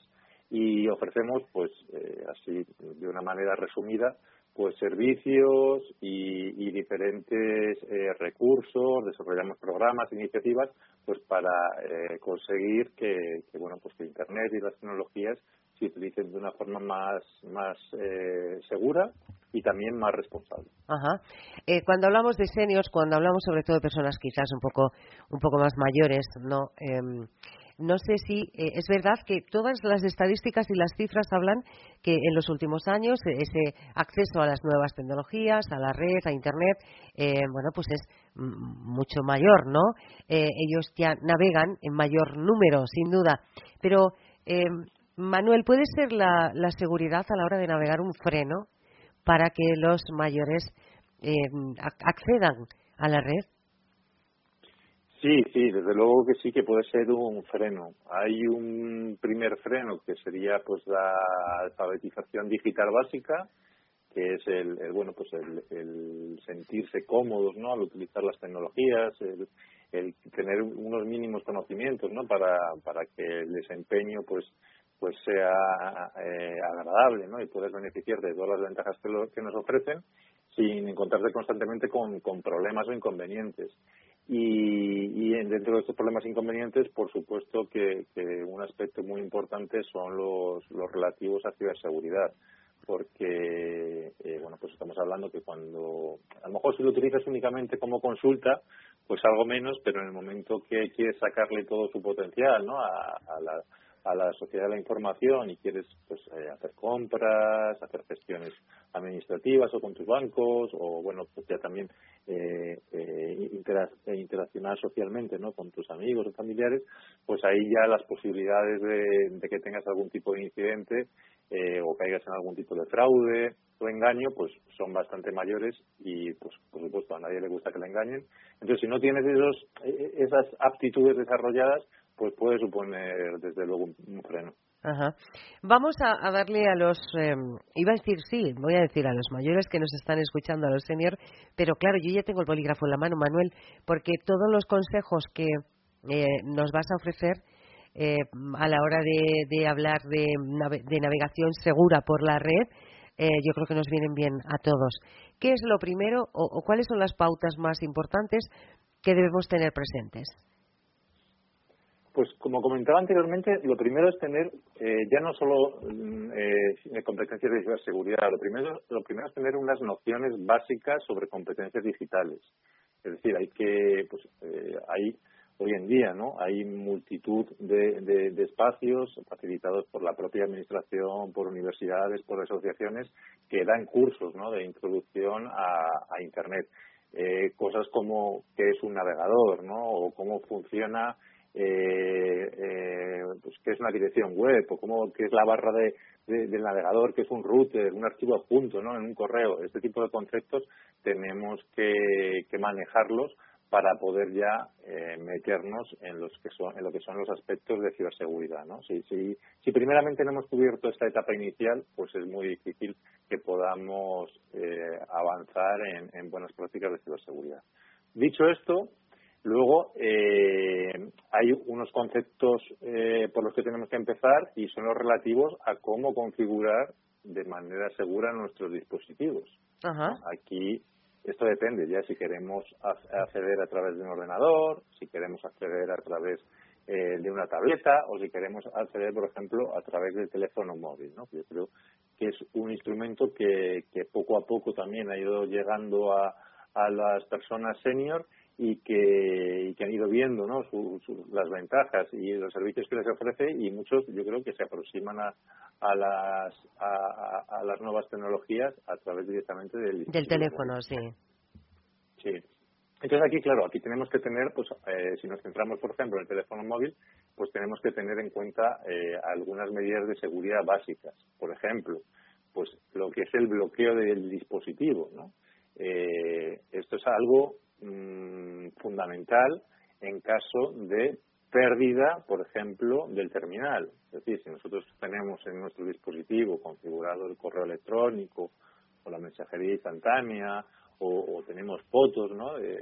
y ofrecemos, pues así de una manera resumida, pues servicios y diferentes recursos, desarrollamos programas, iniciativas, pues para conseguir que bueno, pues que Internet y las tecnologías se utilicen de una forma más segura y también más responsable. Ajá. Cuando hablamos de seniors, cuando hablamos sobre todo de personas quizás un poco más mayores, no no sé si es verdad que todas las estadísticas y las cifras hablan que en los últimos años ese acceso a las nuevas tecnologías, a la red, a Internet, bueno, pues es mucho mayor, ¿no? Ellos ya navegan en mayor número, sin duda. Pero, Manuel, ¿puede ser la seguridad a la hora de navegar un freno para que los mayores accedan a la red? Sí, desde luego que sí que puede ser un freno. Hay un primer freno que sería pues la alfabetización digital básica, que es el sentirse cómodos, ¿no?, al utilizar las tecnologías, el tener unos mínimos conocimientos, ¿no?, para que el desempeño pues sea agradable, ¿no?, y poder beneficiar de todas las ventajas que nos ofrecen sin encontrarse constantemente con problemas o inconvenientes. Y dentro de estos problemas e inconvenientes, por supuesto que un aspecto muy importante son los relativos a ciberseguridad, porque bueno, pues estamos hablando que cuando a lo mejor si lo utilizas únicamente como consulta, pues algo menos, pero en el momento que quieres sacarle todo su potencial, ¿no?, a la sociedad de la información y quieres pues hacer compras, hacer gestiones administrativas o con tus bancos, o bueno, pues ya también interaccionar socialmente, ¿no?, con tus amigos o familiares, pues ahí ya las posibilidades de que tengas algún tipo de incidente o caigas en algún tipo de fraude o engaño, pues son bastante mayores y pues por supuesto a nadie le gusta que le engañen. Entonces, si no tienes esas aptitudes desarrolladas, pues puede suponer desde luego un freno. Ajá. Vamos a darle a los, voy a decir a los mayores que nos están escuchando, a los senior, pero claro, yo ya tengo el bolígrafo en la mano, Manuel, porque todos los consejos que nos vas a ofrecer a la hora de hablar de navegación segura por la red, yo creo que nos vienen bien a todos. ¿Qué es lo primero o cuáles son las pautas más importantes que debemos tener presentes? Pues como comentaba anteriormente, lo primero es tener ya no solo competencias de ciberseguridad, lo primero es tener unas nociones básicas sobre competencias digitales. Es decir, hay hoy en día, ¿no?, hay multitud de espacios facilitados por la propia administración, por universidades, por asociaciones que dan cursos, ¿no?, de introducción a Internet. Cosas como qué es un navegador, ¿no?, o cómo funciona pues qué es una dirección web, o qué es la barra del navegador, qué es un router, un archivo adjunto, ¿no?, en un correo. Este tipo de conceptos tenemos que manejarlos para poder ya meternos en lo que son los aspectos de ciberseguridad, ¿no? Si primeramente no hemos cubierto esta etapa inicial, pues es muy difícil que podamos avanzar en buenas prácticas de ciberseguridad. Dicho esto, luego, hay unos conceptos por los que tenemos que empezar y son los relativos a cómo configurar de manera segura nuestros dispositivos. Ajá. Aquí esto depende ya si queremos acceder a través de un ordenador, si queremos acceder a través de una tableta o si queremos acceder, por ejemplo, a través del teléfono móvil, ¿no? Yo creo que es un instrumento que poco a poco también ha ido llegando a las personas senior y que han ido viendo, ¿no?, las ventajas y los servicios que les ofrece, y muchos yo creo que se aproximan a las nuevas tecnologías a través directamente del teléfono, sí. Sí. Entonces aquí, claro, aquí tenemos que tener, pues si nos centramos, por ejemplo, en el teléfono móvil, pues tenemos que tener en cuenta algunas medidas de seguridad básicas. Por ejemplo, pues lo que es el bloqueo del dispositivo, ¿no? Esto es algo fundamental en caso de pérdida, por ejemplo, del terminal. Es decir, si nosotros tenemos en nuestro dispositivo configurado el correo electrónico o la mensajería instantánea o tenemos fotos, ¿no?,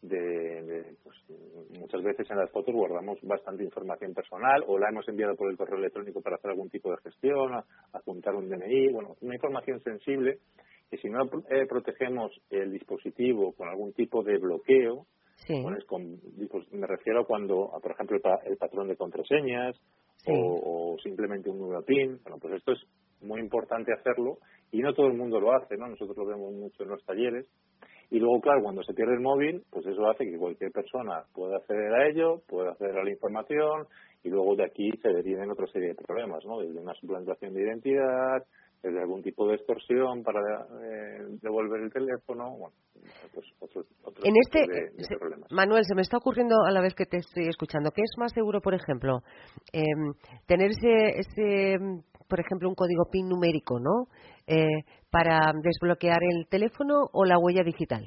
pues, muchas veces en las fotos guardamos bastante información personal o la hemos enviado por el correo electrónico para hacer algún tipo de gestión, adjuntar un DNI, bueno, una información sensible que si no protegemos el dispositivo con algún tipo de bloqueo, Sí. pues me refiero a cuando, por ejemplo, el patrón de contraseñas Sí. o simplemente un número PIN, bueno, pues esto es muy importante hacerlo y no todo el mundo lo hace, ¿no? Nosotros lo vemos mucho en los talleres. Y luego, claro, cuando se pierde el móvil, pues eso hace que cualquier persona pueda acceder a ello, pueda acceder a la información y luego de aquí se deriven otra serie de problemas, ¿no? Desde una suplantación de identidad, desde algún tipo de extorsión para devolver el teléfono, bueno, pues otro En tipo de problemas. Manuel, se me está ocurriendo a la vez que te estoy escuchando, ¿qué es más seguro, por ejemplo, tener ese, por ejemplo, un código PIN numérico, ¿no? Para desbloquear el teléfono o la huella digital?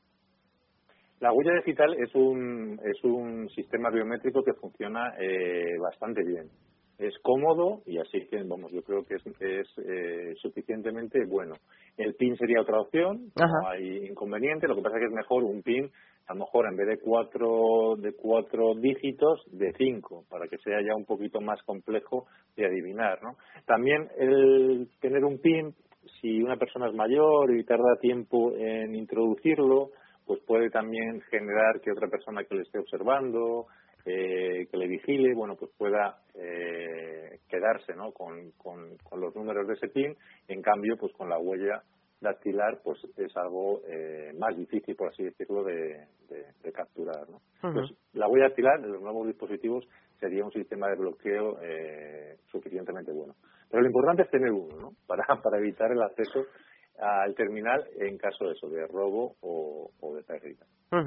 La huella digital es un sistema biométrico que funciona bastante bien. Es cómodo y así que, vamos, yo creo que es suficientemente bueno. El PIN sería otra opción, no hay inconveniente. Lo que pasa es que es mejor un PIN, a lo mejor en vez de cuatro dígitos, de 5, para que sea ya un poquito más complejo de adivinar, ¿no? También el tener un PIN, si una persona es mayor y tarda tiempo en introducirlo, pues puede también generar que otra persona que le esté observando, que le vigile, bueno, pues pueda quedarse, ¿no? con los números de ese PIN. En cambio, pues con la huella dactilar, pues es algo más difícil, por así decirlo, de capturar, ¿no? Pues la huella dactilar en los nuevos dispositivos sería un sistema de bloqueo suficientemente bueno. Pero lo importante es tener uno, ¿no? Para evitar el acceso al terminal en caso de eso, de robo o de pérdida.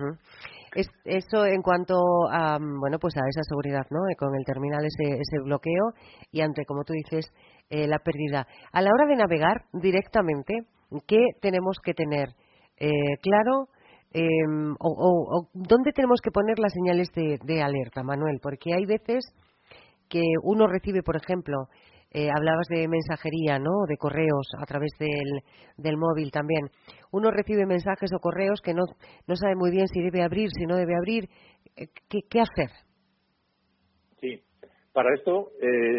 Eso en cuanto a, bueno, pues a esa seguridad, ¿no? Con el terminal ese bloqueo y ante, como tú dices, la pérdida. A la hora de navegar directamente, ¿qué tenemos que tener claro? O ¿dónde tenemos que poner las señales de alerta, Manuel? Porque hay veces que uno recibe, por ejemplo, hablabas de mensajería, ¿no? De correos a través del móvil también. Uno recibe mensajes o correos que no sabe muy bien si debe abrir, si no debe abrir. ¿Qué hacer? Sí, para esto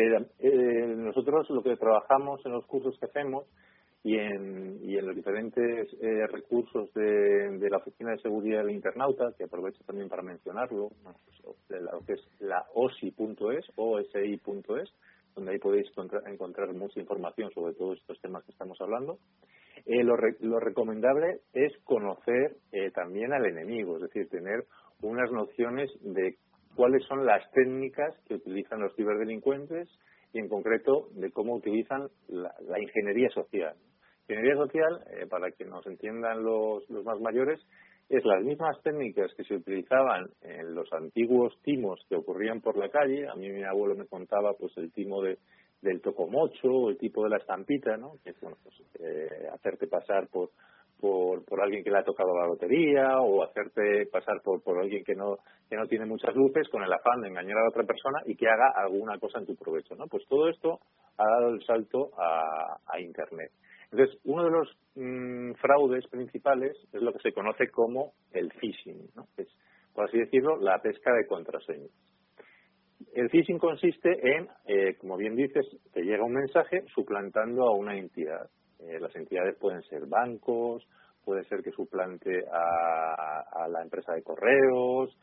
nosotros lo que trabajamos en los cursos que hacemos y en los diferentes recursos de la Oficina de Seguridad del Internauta, que aprovecho también para mencionarlo, lo que es la osi.es, osi.es, donde ahí podéis encontrar mucha información sobre todos estos temas que estamos hablando. Lo recomendable es conocer también al enemigo, es decir, tener unas nociones de cuáles son las técnicas que utilizan los ciberdelincuentes y, en concreto, de cómo utilizan la ingeniería social. Ingeniería social, para que nos entiendan los más mayores, es las mismas técnicas que se utilizaban en los antiguos timos que ocurrían por la calle. A mí mi abuelo me contaba pues el timo del tocomocho o el tipo de la estampita, ¿no? Que es, bueno, pues, hacerte pasar por alguien que le ha tocado la lotería o hacerte pasar por alguien que no tiene muchas luces con el afán de engañar a la otra persona y que haga alguna cosa en tu provecho, ¿no? Pues todo esto ha dado el salto a Internet. Entonces, uno de los fraudes principales es lo que se conoce como el phishing, ¿no? Es, por así decirlo, la pesca de contraseñas. El phishing consiste en, como bien dices, te llega un mensaje suplantando a una entidad. Las entidades pueden ser bancos, puede ser que suplante a la empresa de correos,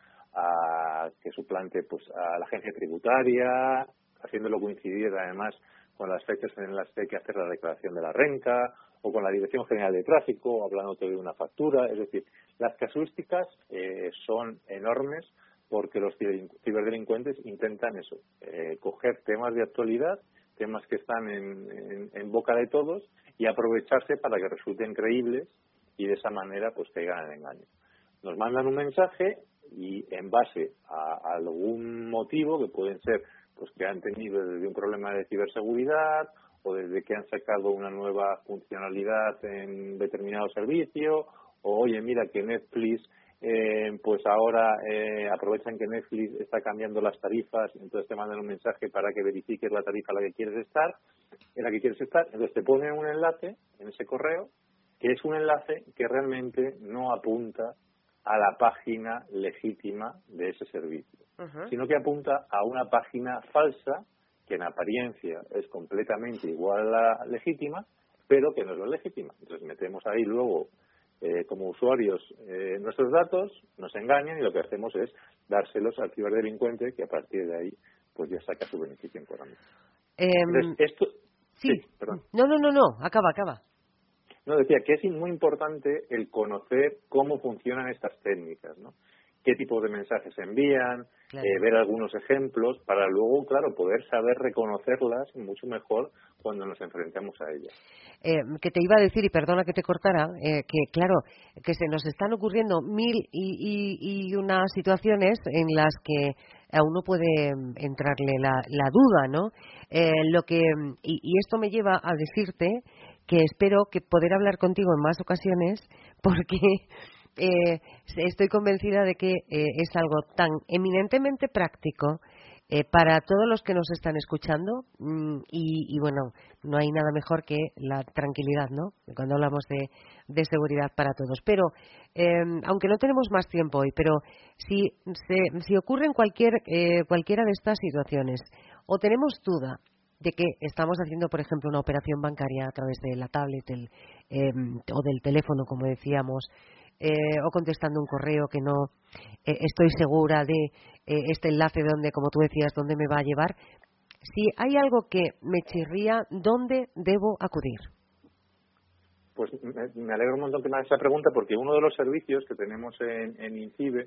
que suplante pues a la agencia tributaria, haciéndolo coincidir además con las fechas en las que hay que hacer la declaración de la renta, o con la Dirección General de Tráfico, hablándote de una factura. Es decir, las casuísticas son enormes porque los ciberdelincuentes intentan eso, coger temas de actualidad, temas que están en boca de todos, y aprovecharse para que resulten creíbles y de esa manera pues caigan en engaño. Nos mandan un mensaje y en base a algún motivo, que pueden ser pues que han tenido desde un problema de ciberseguridad o desde que han sacado una nueva funcionalidad en determinado servicio, o oye, mira que Netflix pues ahora aprovechan que Netflix está cambiando las tarifas, entonces te mandan un mensaje para que verifiques la tarifa en la que quieres estar, entonces te ponen un enlace en ese correo, que es un enlace que realmente no apunta a la página legítima de ese servicio, sino que apunta a una página falsa que en apariencia es completamente igual a la legítima, pero que no es la legítima. Entonces metemos ahí luego, como usuarios, nuestros datos, nos engañan y lo que hacemos es dárselos al ciberdelincuente, que a partir de ahí pues ya saca su beneficio económico. Entonces, esto... Sí, perdón. No, acaba. No, decía que es muy importante el conocer cómo funcionan estas técnicas, ¿no? Qué tipo de mensajes envían, claro. Ver algunos ejemplos para luego, claro, poder saber reconocerlas mucho mejor cuando nos enfrentamos a ellas. Que te iba a decir, y perdona que te cortara, que claro, que se nos están ocurriendo mil y unas situaciones en las que a uno puede entrarle la duda, ¿no? Y esto me lleva a decirte que espero que poder hablar contigo en más ocasiones, porque estoy convencida de que es algo tan eminentemente práctico para todos los que nos están escuchando y bueno, no hay nada mejor que la tranquilidad, ¿no? Cuando hablamos de seguridad para todos. Pero, aunque no tenemos más tiempo hoy, pero si ocurre en cualquiera de estas situaciones o tenemos duda de que estamos haciendo, por ejemplo, una operación bancaria a través de la tablet o del teléfono, como decíamos, o contestando un correo que no estoy segura de este enlace donde, como tú decías, dónde me va a llevar. Si hay algo que me chirría, ¿dónde debo acudir? Pues me alegro un montón que me hagas esa pregunta, porque uno de los servicios que tenemos en INCIBE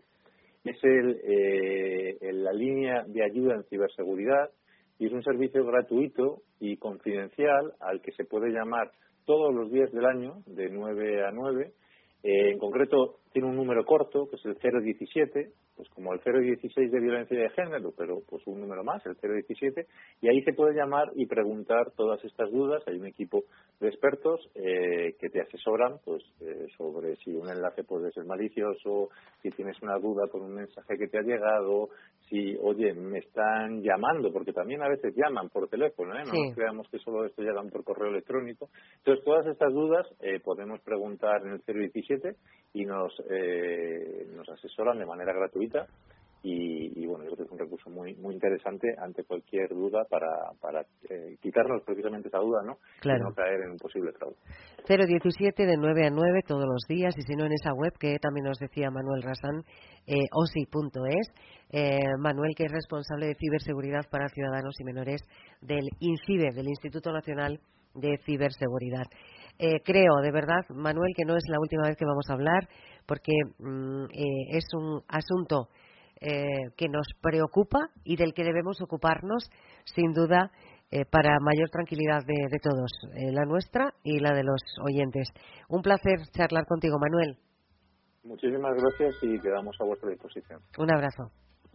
es la línea de ayuda en ciberseguridad, y es un servicio gratuito y confidencial al que se puede llamar todos los días del año, de 9 a 9. En concreto, tiene un número corto, que es el 017, pues como el 016 de violencia de género, pero pues un número más, el 017, y ahí se puede llamar y preguntar todas estas dudas. Hay un equipo de expertos que te asesoran pues sobre si un enlace puede ser malicioso, si tienes una duda con un mensaje que te ha llegado, si, oye, me están llamando, porque también a veces llaman por teléfono, no Sí. nos creamos que solo esto llegan por correo electrónico. Entonces, todas estas dudas podemos preguntar en el 017 y nos asesoran de manera gratuita. Y bueno, yo creo que es un recurso muy interesante ante cualquier duda para quitarnos precisamente esa duda, ¿no? Claro. Y no caer en un posible fraude. 017 de 9 a 9 todos los días, y si no en esa web que también nos decía Manuel Rasán, osi.es. Manuel, que es responsable de ciberseguridad para ciudadanos y menores del INCIBE, del Instituto Nacional de Ciberseguridad. Creo, de verdad, Manuel, que no es la última vez que vamos a hablar, porque es un asunto que nos preocupa y del que debemos ocuparnos, sin duda, para mayor tranquilidad de todos, la nuestra y la de los oyentes. Un placer charlar contigo, Manuel. Muchísimas gracias y quedamos a vuestra disposición. Un abrazo.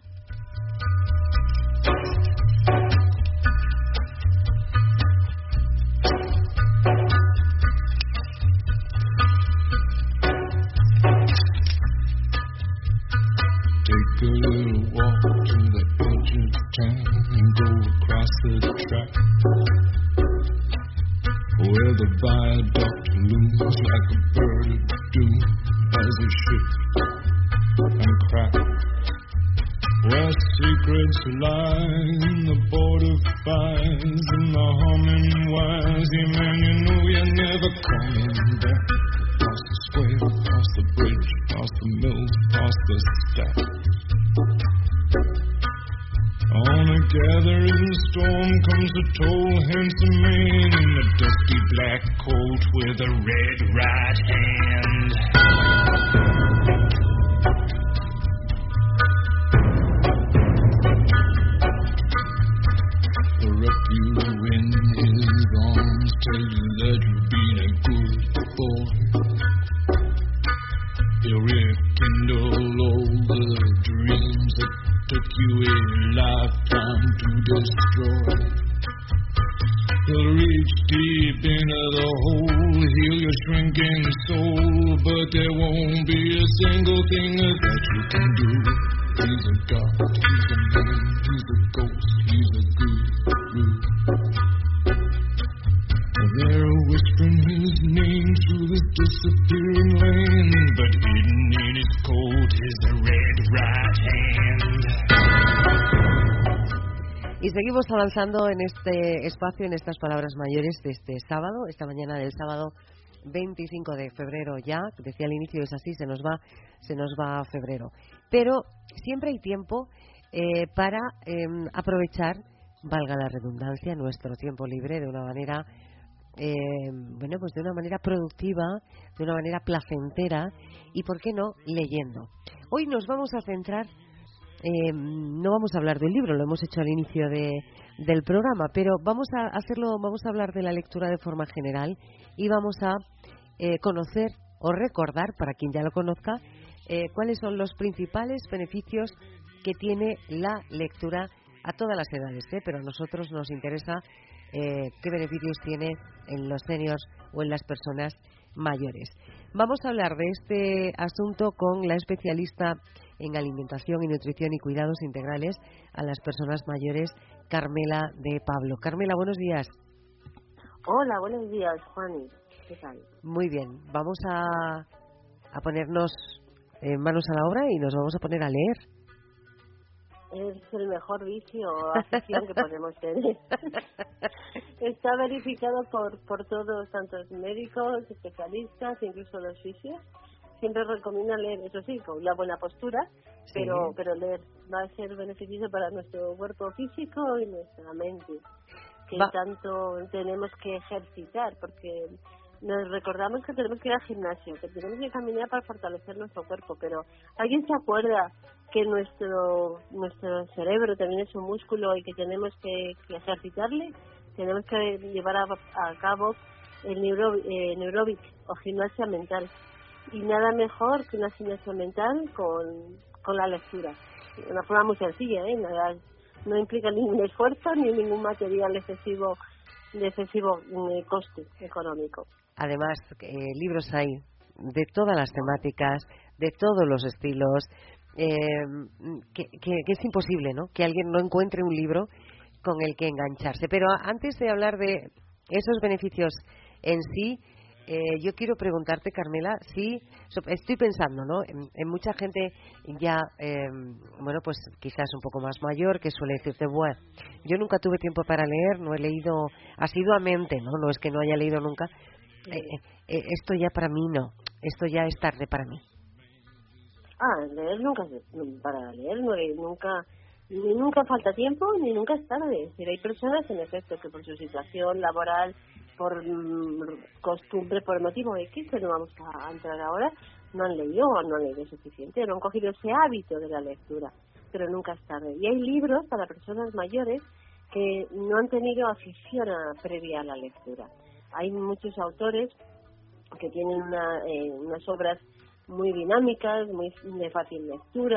Take a little walk to the edge of town and go across the track where the viaduct looms like a bird of doom as it shifts and cracks, where secrets lie in the border fires and the humming wires. Yeah, man, you know you're never coming back. Across the square, across the bridge, across the mill, across the stack. On a gathering storm comes a tall, handsome man in a dusty black coat with a red right hand. Wrap you in his arms, tell you that you've been a good boy. He'll rekindle all the dreams that took you a lifetime to destroy. He'll reach deep into the hole, heal your shrinking soul, but there won't be a single thing that you can do. He's a god, he's a man, he's a ghost, he's a guru. They're whispering his name through this disappearing land, but hidden in his cold seguimos avanzando en este espacio, en estas palabras mayores de este sábado, esta mañana del sábado 25 de febrero ya, decía al inicio, es así, se nos va febrero. Pero siempre hay tiempo para aprovechar, valga la redundancia, nuestro tiempo libre de una manera, pues de una manera productiva, de una manera placentera y, ¿por qué no?, leyendo. Hoy nos vamos a centrar, no vamos a hablar del libro, lo hemos hecho al inicio del programa, pero vamos a hablar de la lectura de forma general y vamos a conocer o recordar, para quien ya lo conozca, cuáles son los principales beneficios que tiene la lectura a todas las edades, pero a nosotros nos interesa qué beneficios tiene en los seniors o en las personas mayores. Vamos a hablar de este asunto con la especialista en alimentación y nutrición y cuidados integrales a las personas mayores, Carmela de Pablo. Carmela, buenos días. Hola, buenos días, Juani. ¿Qué tal? Muy bien, vamos a ponernos manos a la obra y nos vamos a poner a leer. Es el mejor vicio o afición que podemos tener. Está verificado por todos, tantos médicos, especialistas, incluso los fisios. Siempre recomiendan leer, eso sí, con una buena postura, sí, pero leer va a ser beneficioso para nuestro cuerpo físico y nuestra mente, que tanto tenemos que ejercitar, porque nos recordamos que tenemos que ir al gimnasio, que tenemos que caminar para fortalecer nuestro cuerpo, pero ¿alguien se acuerda que nuestro cerebro también es un músculo y que tenemos que ejercitarle? Tenemos que llevar a cabo el neuróbic o gimnasia mental. Y nada mejor que una gimnasia mental con la lectura. De una forma muy sencilla, no implica ningún esfuerzo ni ningún material excesivo coste económico. Además, libros hay de todas las temáticas, de todos los estilos, que es imposible, ¿no?, que alguien no encuentre un libro con el que engancharse. Pero antes de hablar de esos beneficios en sí, yo quiero preguntarte, Carmela, si estoy pensando, ¿no?, en mucha gente ya, pues quizás un poco más mayor, que suele decirte, bueno, yo nunca tuve tiempo para leer, no he leído asiduamente, no es que no haya leído nunca, esto ya para mí no, esto ya es tarde para mí. Leer para leer nunca falta tiempo ni nunca es tarde. Es decir, hay personas, en efecto, que por su situación laboral, por costumbre, por motivo X, que no vamos a entrar ahora, no han leído o no han leído suficiente, no han cogido ese hábito de la lectura, pero nunca es tarde. Y hay libros para personas mayores que no han tenido afición previa a la lectura. Hay muchos autores que tienen unas obras muy dinámicas, muy de fácil lectura,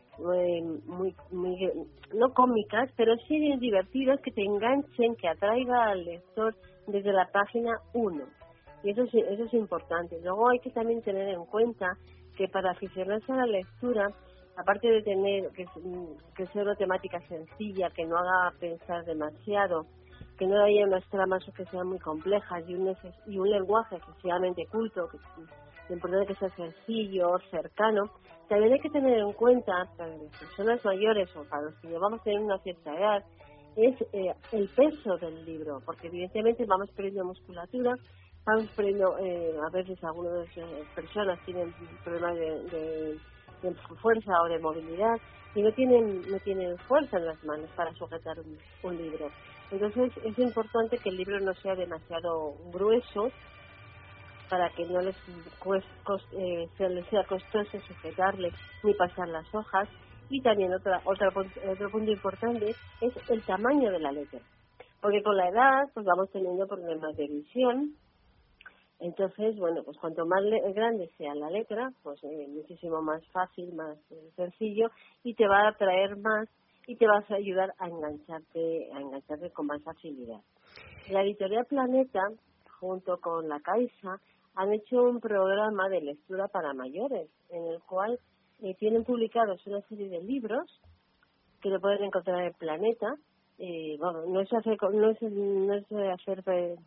muy no cómicas, pero sí divertidas, que te enganchen, que atraiga al lector desde la página 1. Y eso es importante. Luego hay que también tener en cuenta que para aficionarse a la lectura, aparte de tener que sea una temática sencilla, que no haga pensar demasiado, que no haya unas tramas que sean muy complejas y un lenguaje excesivamente culto, que es importante que sea sencillo, cercano, también hay que tener en cuenta para las personas mayores o para los que llevamos a tener una cierta edad, es el peso del libro, porque evidentemente vamos perdiendo musculatura, vamos perdiendo, a veces algunas personas tienen problemas de fuerza o de movilidad y no tienen fuerza en las manos para sujetar un libro. Entonces es importante que el libro no sea demasiado grueso para que no les sea costoso sujetarle ni pasar las hojas. Y también otro punto importante es el tamaño de la letra, porque con la edad pues vamos teniendo problemas de visión. Entonces, pues cuanto más grande sea la letra, pues muchísimo más fácil, más sencillo, y te va a atraer más y te vas a ayudar a engancharte con más facilidad. La editorial Planeta, junto con la Caixa, han hecho un programa de lectura para mayores, en el cual tienen publicados una serie de libros que lo pueden encontrar en Planeta. No es hacer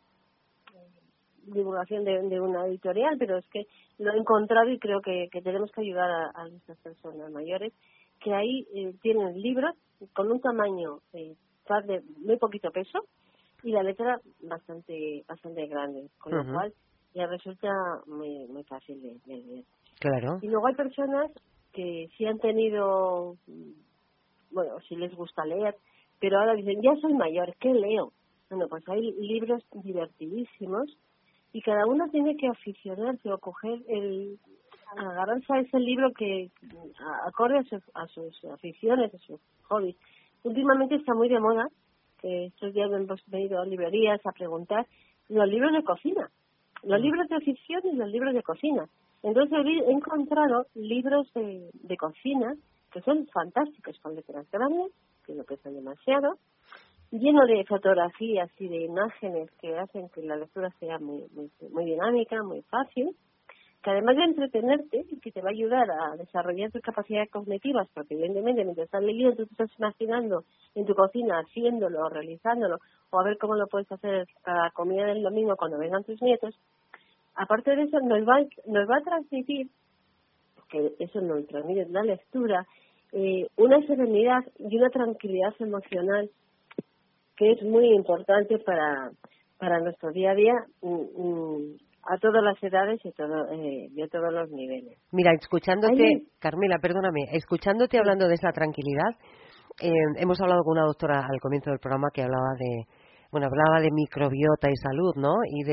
divulgación de una editorial, pero es que lo he encontrado y creo que tenemos que ayudar a nuestras personas mayores, que ahí tienen libros con un tamaño faz de muy poquito peso y la letra bastante grande, con lo cual ya resulta muy fácil de leer. Claro. Y luego hay personas que sí han tenido, bueno, sí les gusta leer, pero ahora dicen, ya soy mayor, ¿qué leo? Bueno, pues hay libros divertidísimos y cada uno tiene que aficionarse o agarrarse a ese libro que acorde a sus aficiones, a sus hobbies. Últimamente está muy de moda, que estos días hemos venido a librerías a preguntar, los libros de cocina, los libros de ficción y los libros de cocina. Entonces he encontrado libros de cocina que son fantásticos, con letras grandes, que no pesan demasiado, lleno de fotografías y de imágenes que hacen que la lectura sea muy dinámica, muy fácil, que además de entretenerte y que te va a ayudar a desarrollar tus capacidades cognitivas, porque evidentemente mientras estás leyendo tú te estás imaginando en tu cocina haciéndolo, realizándolo, o a ver cómo lo puedes hacer para la comida del domingo cuando vengan tus nietos. Aparte de eso nos va a transmitir, que eso nos transmite la lectura, una serenidad y una tranquilidad emocional que es muy importante para nuestro día a día, a todas las edades y de todos los niveles. Mira, escuchándote, Carmela, perdóname, escuchándote hablando de esa tranquilidad, hemos hablado con una doctora al comienzo del programa que hablaba de microbiota y salud, ¿no? Y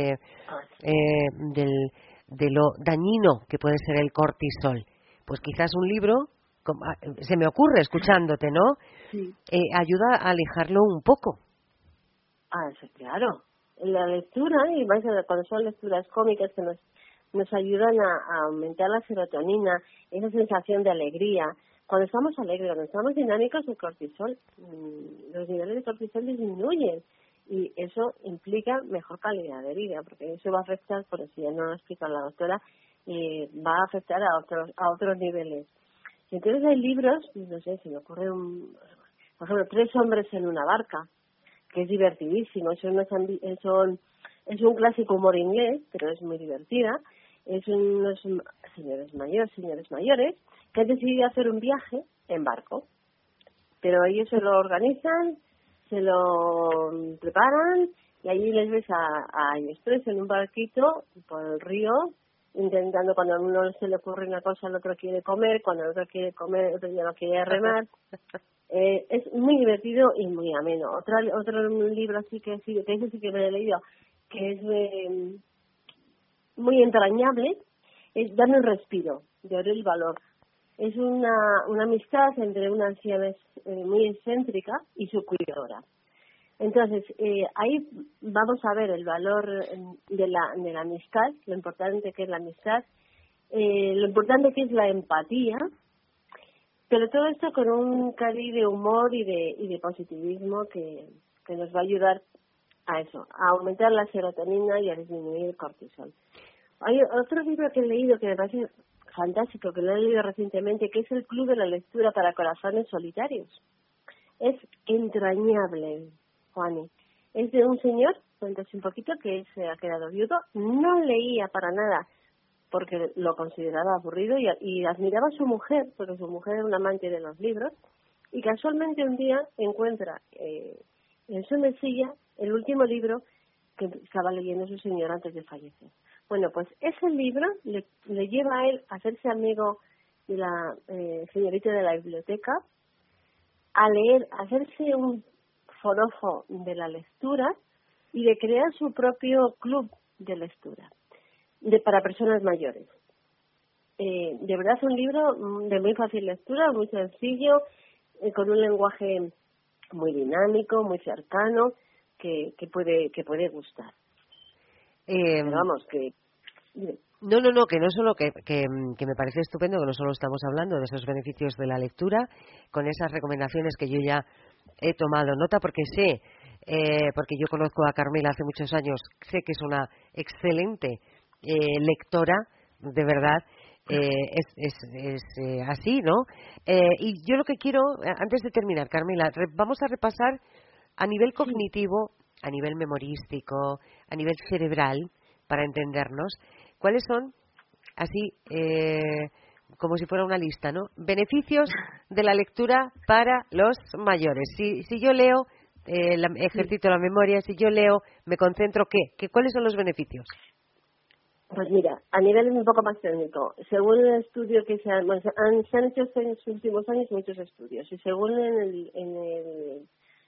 de lo dañino que puede ser el cortisol. Pues quizás un libro, se me ocurre escuchándote, ¿no? Sí. Ayuda a alejarlo un poco. Sí, claro. La lectura, y más cuando son lecturas cómicas que nos ayudan a aumentar la serotonina, esa sensación de alegría. Cuando estamos alegres, cuando estamos dinámicos, el cortisol, los niveles de cortisol disminuyen. Y eso implica mejor calidad de vida, porque eso va a afectar, por si ya no lo explica la doctora, va a afectar a otros niveles. Y entonces hay libros, no sé, se me ocurre por ejemplo, 3 hombres en una barca, que es divertidísimo. Es un clásico humor inglés, pero es muy divertida. Es unos señores mayores que han decidido hacer un viaje en barco, pero ellos se lo organizan, se lo preparan y allí les ves a ellos 3 en un barquito por el río, intentando, cuando a uno se le ocurre una cosa, el otro quiere comer, cuando el otro quiere comer, el otro ya no quiere remar. Es muy divertido y muy ameno. Otro libro así que ese sí que me he leído, que es muy entrañable, es Dame un respiro, de Aurel Valor. Es una amistad entre una anciana muy excéntrica y su cuidadora. Entonces, ahí vamos a ver el valor de la amistad, lo importante que es la amistad, lo importante que es la empatía, pero todo esto con un cariz de humor y de positivismo que nos va a ayudar a eso, a aumentar la serotonina y a disminuir el cortisol. Hay otro libro que he leído que me parece fantástico, que lo he leído recientemente, que es El Club de la Lectura para Corazones Solitarios. Es entrañable, Juani. Es de un señor, cuéntase un poquito, que se ha quedado viudo. No leía para nada porque lo consideraba aburrido y admiraba a su mujer, porque su mujer era una amante de los libros, y casualmente un día encuentra en su mesilla el último libro que estaba leyendo su señora antes de fallecer. Bueno, pues ese libro le lleva a él a hacerse amigo de la señorita de la biblioteca, a leer, a hacerse un forofo de la lectura y de crear su propio club de lectura para personas mayores. De verdad es un libro de muy fácil lectura, muy sencillo, con un lenguaje muy dinámico, muy cercano, que puede gustar. Pero vamos, que... No, que no solo que me parece estupendo, que no solo estamos hablando de esos beneficios de la lectura, con esas recomendaciones que yo ya he tomado nota, porque porque yo conozco a Carmela hace muchos años, sé que es una excelente lectora, de verdad, es así, ¿no? Y yo lo que quiero, antes de terminar, Carmela, vamos a repasar a nivel cognitivo, a nivel memorístico, a nivel cerebral, para entendernos, cuáles son, así, como si fuera una lista, ¿no? Beneficios de la lectura para los mayores. Si yo leo ejercito la memoria, si yo leo, me concentro, ¿cuáles son los beneficios? Pues mira, a nivel un poco más técnico, según el estudio que se han hecho en los últimos años muchos estudios, y según en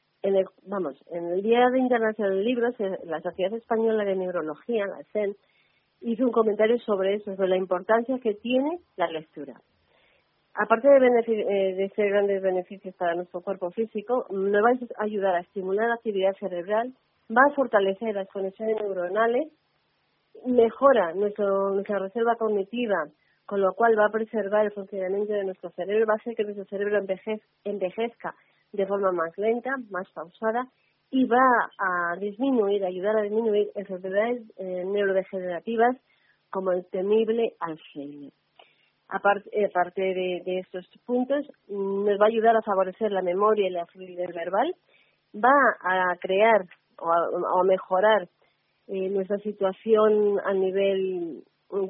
el Día Internacional del Libro, la Sociedad Española de Neurología, la SEN, hizo un comentario sobre eso, sobre la importancia que tiene la lectura. Aparte de ser grandes beneficios para nuestro cuerpo físico, nos va a ayudar a estimular la actividad cerebral, va a fortalecer las conexiones neuronales, mejora nuestra reserva cognitiva, con lo cual va a preservar el funcionamiento de nuestro cerebro, va a hacer que nuestro cerebro envejezca de forma más lenta, más pausada, y va a ayudar a disminuir enfermedades neurodegenerativas como el temible Alzheimer. Aparte de estos puntos, nos va a ayudar a favorecer la memoria y la fluidez verbal, va a crear o a mejorar nuestra situación a nivel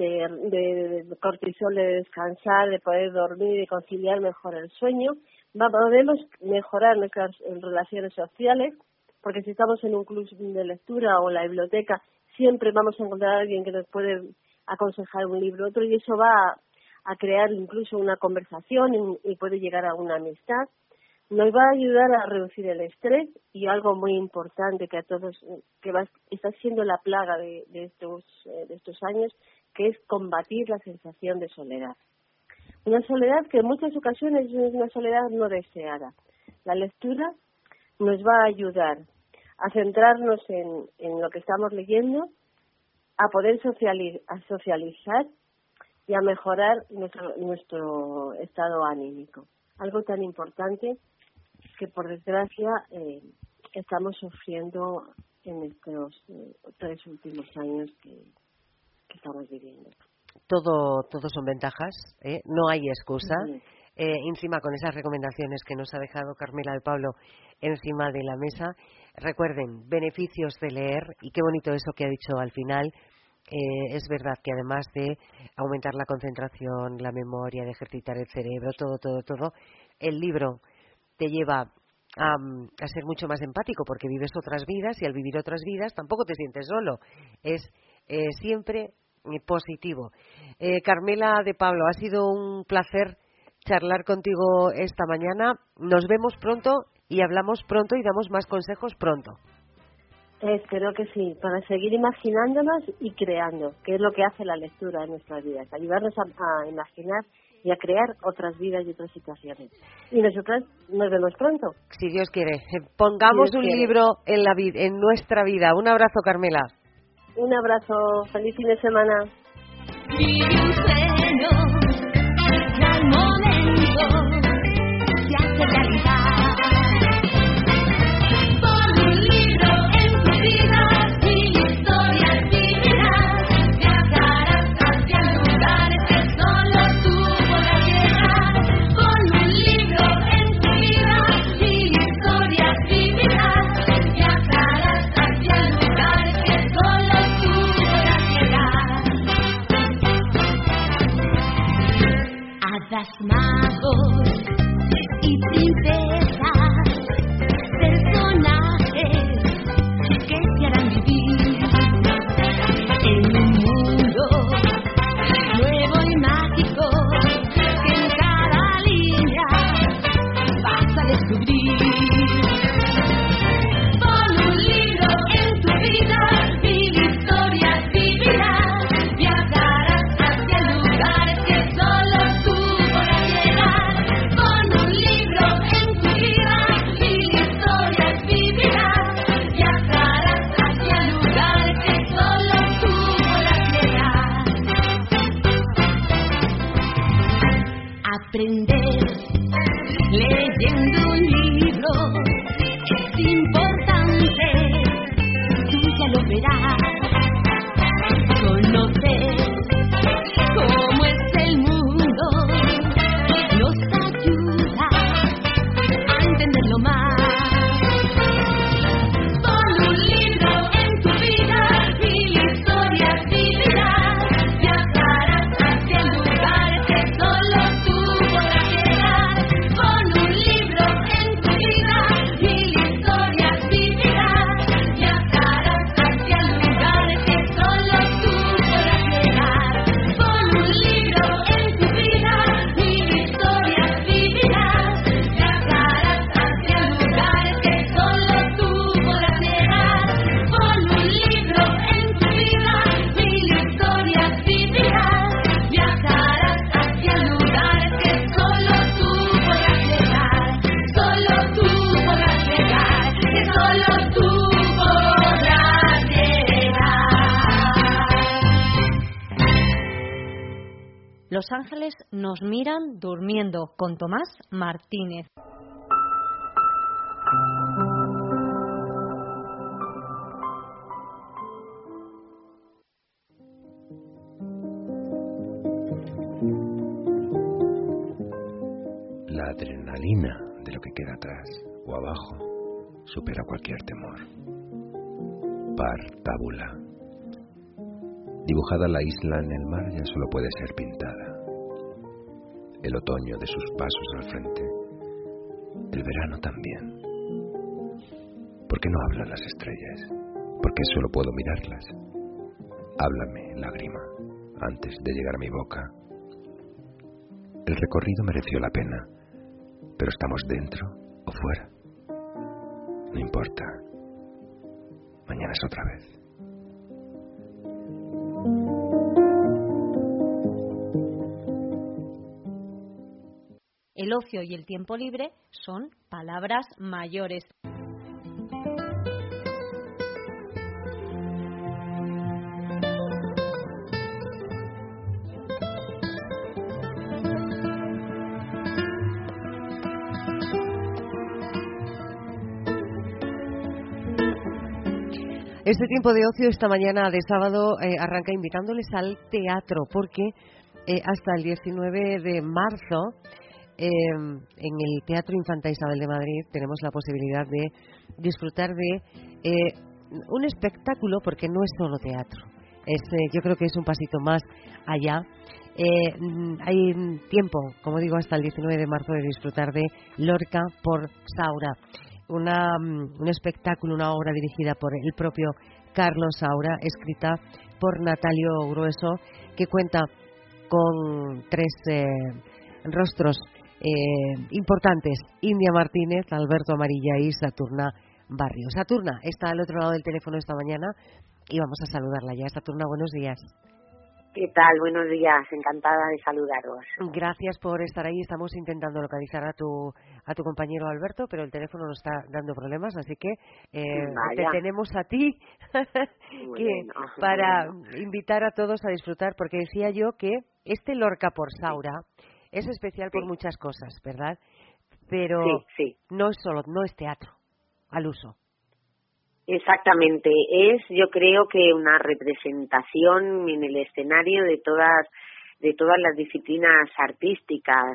de cortisol, de descansar, de poder dormir, de conciliar mejor el sueño. Podemos mejorar nuestras relaciones sociales, porque si estamos en un club de lectura o en la biblioteca, siempre vamos a encontrar a alguien que nos puede aconsejar un libro u otro, y eso va a crear incluso una conversación y puede llegar a una amistad. Nos va a ayudar a reducir el estrés, y algo muy importante que a todos está siendo la plaga de estos años, que es combatir la sensación de soledad. Una soledad que en muchas ocasiones es una soledad no deseada. La lectura nos va a ayudar a centrarnos en lo que estamos leyendo, a poder socializar y a mejorar nuestro estado anímico. Algo tan importante que, por desgracia, estamos sufriendo en estos 3 últimos años que estamos viviendo. Todo son ventajas, no hay excusa. Encima, con esas recomendaciones que nos ha dejado Carmela de Pablo encima de la mesa, recuerden, beneficios de leer, y qué bonito eso que ha dicho al final. Es verdad que además de aumentar la concentración, la memoria, de ejercitar el cerebro, todo, el libro te lleva a ser mucho más empático, porque vives otras vidas, y al vivir otras vidas tampoco te sientes solo. Es siempre positivo. Carmela de Pablo, ha sido un placer charlar contigo esta mañana. Nos vemos pronto y hablamos pronto y damos más consejos pronto. Espero que sí, para seguir imaginándonos y creando, que es lo que hace la lectura en nuestras vidas, ayudarnos a imaginar y a crear otras vidas y otras situaciones. Y nosotras nos vemos pronto. Si Dios quiere. Pongamos un libro en nuestra vida. Un abrazo, Carmela. Un abrazo, feliz fin de semana. Vive un sueño, al momento se hace realidad. Pon un libro en tu vida y historias vivirás. Viajarás hacia lugares que solo tú podrás llegar. Pon un libro en tu vida y historias vivirás. Viajarás hacia lugares que solo tú podrás llegar. Hadas magos y princesos Los ángeles nos miran durmiendo, con Tomás Martínez. La adrenalina de lo que queda atrás o abajo supera cualquier temor. Par tabula. Dibujada la isla en el mar ya solo puede ser pintada. El otoño de sus pasos al frente. El verano también. ¿Por qué no hablan las estrellas? ¿Por qué solo puedo mirarlas? Háblame, lágrima, antes de llegar a mi boca. El recorrido mereció la pena, pero ¿estamos dentro o fuera? No importa. Mañana es otra vez. El ocio y el tiempo libre son palabras mayores. Este tiempo de ocio esta mañana de sábado arranca invitándoles al teatro, porque hasta el 19 de marzo en el Teatro Infanta Isabel de Madrid tenemos la posibilidad de disfrutar de un espectáculo, porque no es solo teatro. Yo creo que es un pasito más allá. Hay tiempo, como digo, hasta el 19 de marzo de disfrutar de Lorca por Saura. Un espectáculo, una obra dirigida por el propio Carlos Saura, escrita por Natalio Grueso, que cuenta con tres rostros importantes: India Martínez, Alberto Amarilla y Saturna Barrio. Saturna está al otro lado del teléfono esta mañana y vamos a saludarla ya. Saturna, buenos días. ¿Qué tal? Buenos días, encantada de saludaros. Gracias por estar ahí. Estamos intentando localizar a tu compañero Alberto, pero el teléfono nos está dando problemas, así que te tenemos a ti para invitar a todos a disfrutar, porque decía yo que este Lorca por Saura es especial por muchas cosas, ¿verdad? Pero no es teatro al uso. Exactamente, yo creo que una representación en el escenario de todas las disciplinas artísticas.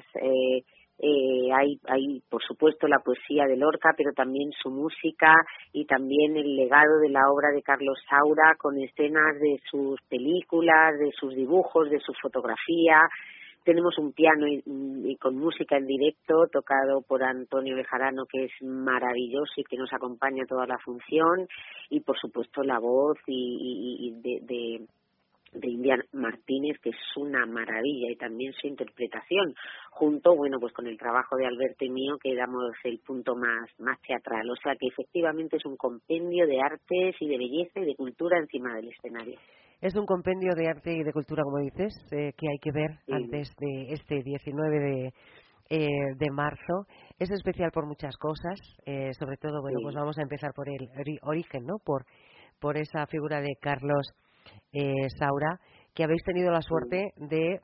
Hay por supuesto la poesía de Lorca, pero también su música y también el legado de la obra de Carlos Saura, con escenas de sus películas, de sus dibujos, de su fotografía. Tenemos un piano y con música en directo, tocado por Antonio Bejarano, que es maravilloso y que nos acompaña toda la función, y por supuesto la voz de India Martínez, que es una maravilla, y también su interpretación, junto, pues con el trabajo de Alberto y mío, que damos el punto más teatral. O sea que efectivamente es un compendio de artes y de belleza y de cultura encima del escenario. Es un compendio de arte y de cultura, como dices, que hay que ver antes de este 19 de marzo. Es especial por muchas cosas, sobre todo, pues vamos a empezar por el origen, ¿no? Por esa figura de Carlos Saura, que habéis tenido la suerte de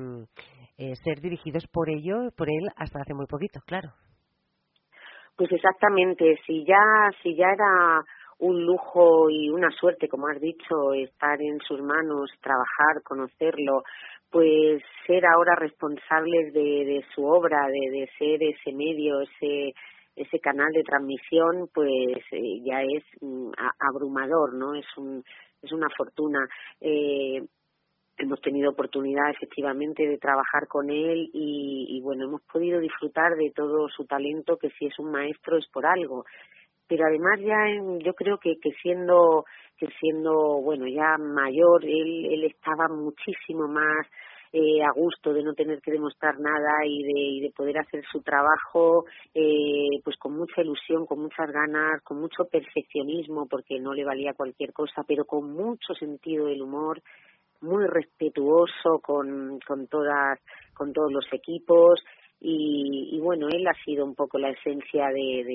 ser dirigidos por él hasta hace muy poquito, claro. Pues exactamente, si ya era un lujo y una suerte, como has dicho, estar en sus manos, trabajar, conocerlo, pues ser ahora responsables de su obra, de ser ese medio, ese canal de transmisión, pues ya es abrumador, ¿no? Es una fortuna. Hemos tenido oportunidad efectivamente de trabajar con él y hemos podido disfrutar de todo su talento, que si es un maestro es por algo. Pero además yo creo que siendo ya mayor, él estaba muchísimo más a gusto de no tener que demostrar nada y de poder hacer su trabajo pues con mucha ilusión, con muchas ganas, con mucho perfeccionismo, porque no le valía cualquier cosa, pero con mucho sentido del humor, muy respetuoso con todos los equipos. Y él ha sido un poco la esencia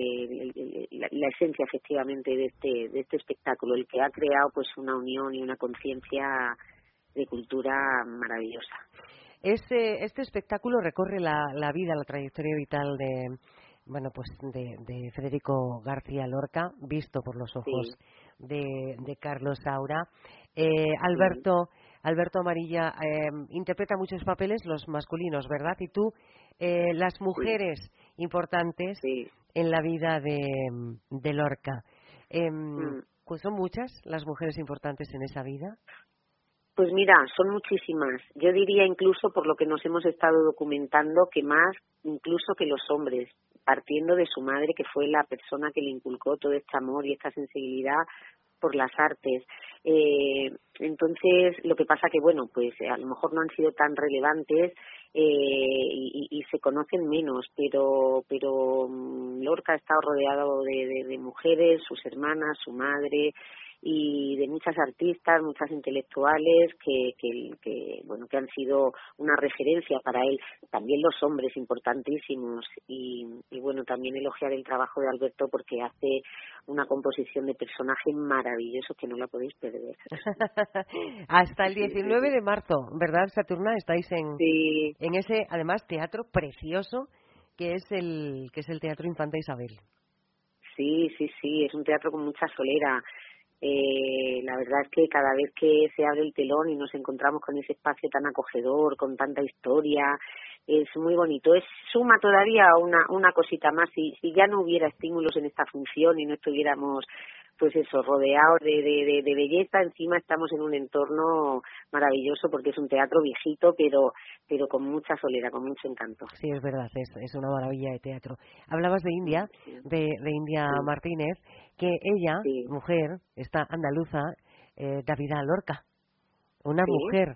la esencia efectivamente de este espectáculo, el que ha creado pues una unión y una conciencia de cultura maravillosa. Este espectáculo recorre la vida, la trayectoria vital de Federico García Lorca, visto por los ojos de Carlos Saura. Alberto Amarilla interpreta muchos papeles, los masculinos, ¿verdad? Y tú, las mujeres importantes en la vida de Lorca. Pues ¿son muchas las mujeres importantes en esa vida? Pues mira, son muchísimas. Yo diría incluso, por lo que nos hemos estado documentando, que más incluso que los hombres, partiendo de su madre, que fue la persona que le inculcó todo este amor y esta sensibilidad por las artes. Entonces, lo que pasa que, bueno, pues a lo mejor no han sido tan relevantes y se conocen menos, pero Lorca ha estado rodeado de mujeres, sus hermanas, su madre, y de muchas artistas, muchas intelectuales que han sido una referencia para él. También los hombres importantísimos y bueno, también elogiar el trabajo de Alberto porque hace una composición de personaje maravilloso que no la podéis perder. Hasta el 19 de marzo, ¿verdad, Saturna? Estáis en ese, además, teatro precioso que es el Teatro Infanta Isabel. Sí, es un teatro con mucha solera. La verdad es que cada vez que se abre el telón y nos encontramos con ese espacio tan acogedor, con tanta historia, es muy bonito. Suma todavía una cosita más. Si ya no hubiera estímulos en esta función y no estuviéramos, pues eso, rodeados de belleza, encima estamos en un entorno maravilloso porque es un teatro viejito, pero con mucha solera, con mucho encanto. Sí, es verdad, es una maravilla de teatro. Hablabas de India, de India Martínez, que ella, mujer, esta andaluza, Davida Lorca, una mujer.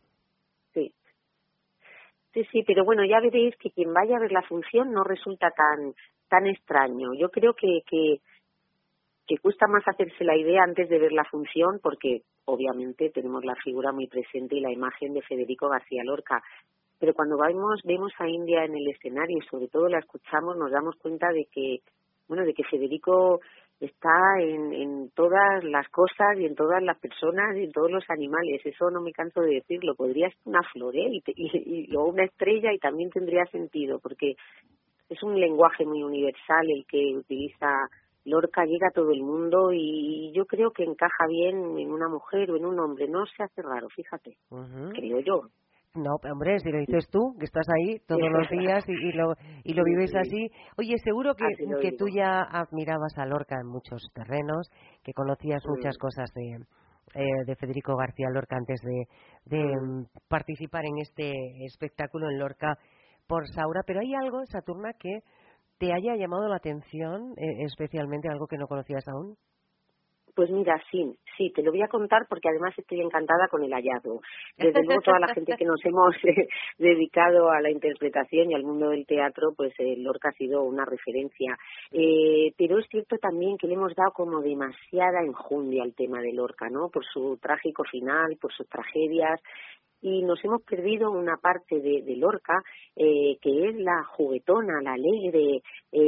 Sí, pero bueno, ya veréis que quien vaya a ver la función no resulta tan extraño. Yo creo que cuesta más hacerse la idea antes de ver la función porque obviamente tenemos la figura muy presente y la imagen de Federico García Lorca, pero cuando vemos a India en el escenario y sobre todo la escuchamos, nos damos cuenta de que Federico está en todas las cosas y en todas las personas y en todos los animales. Eso no me canso de decirlo. Podría ser una flor o una estrella y también tendría sentido porque es un lenguaje muy universal el que utiliza Lorca, llega a todo el mundo y yo creo que encaja bien en una mujer o en un hombre. No se hace raro, fíjate, creo yo. No, hombre, si lo dices tú, que estás ahí todos los días y lo vives así. Oye, seguro que tú ya admirabas a Lorca en muchos terrenos, que conocías muchas cosas de Federico García Lorca antes de participar en este espectáculo en Lorca por Saura, pero hay algo, Saturna, que te haya llamado la atención, especialmente algo que no conocías aún. Pues mira, sí, te lo voy a contar porque además estoy encantada con el hallazgo. Desde luego toda la gente que nos hemos dedicado a la interpretación y al mundo del teatro, pues Lorca ha sido una referencia. Pero es cierto también que le hemos dado como demasiada enjundia al tema de Lorca, ¿no? Por su trágico final, por sus tragedias. Y nos hemos perdido una parte de Lorca que es la juguetona, la alegre,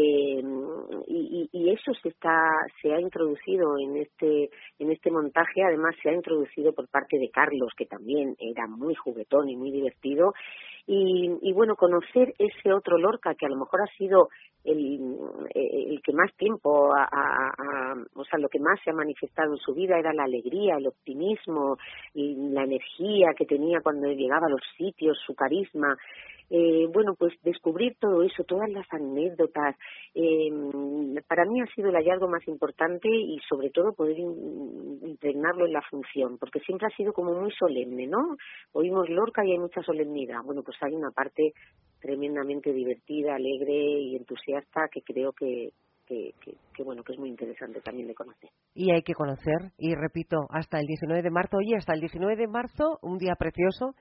y eso se ha introducido en este montaje. Además se ha introducido por parte de Carlos, que también era muy juguetón y muy divertido, y bueno, conocer ese otro Lorca que a lo mejor ha sido el que más tiempo o sea, lo que más se ha manifestado en su vida era la alegría, el optimismo y la energía que tenía cuando llegaba a los sitios, su carisma. Bueno, pues descubrir todo eso, todas las anécdotas, para mí ha sido el hallazgo más importante y sobre todo poder impregnarlo en la función, porque siempre ha sido como muy solemne, ¿no? Oímos Lorca y hay mucha solemnidad. Bueno, pues hay una parte tremendamente divertida, alegre y entusiasta que creo que bueno, que es muy interesante también de conocer. Y hay que conocer, y repito, hasta el 19 de marzo, hasta el 19 de marzo, un día precioso,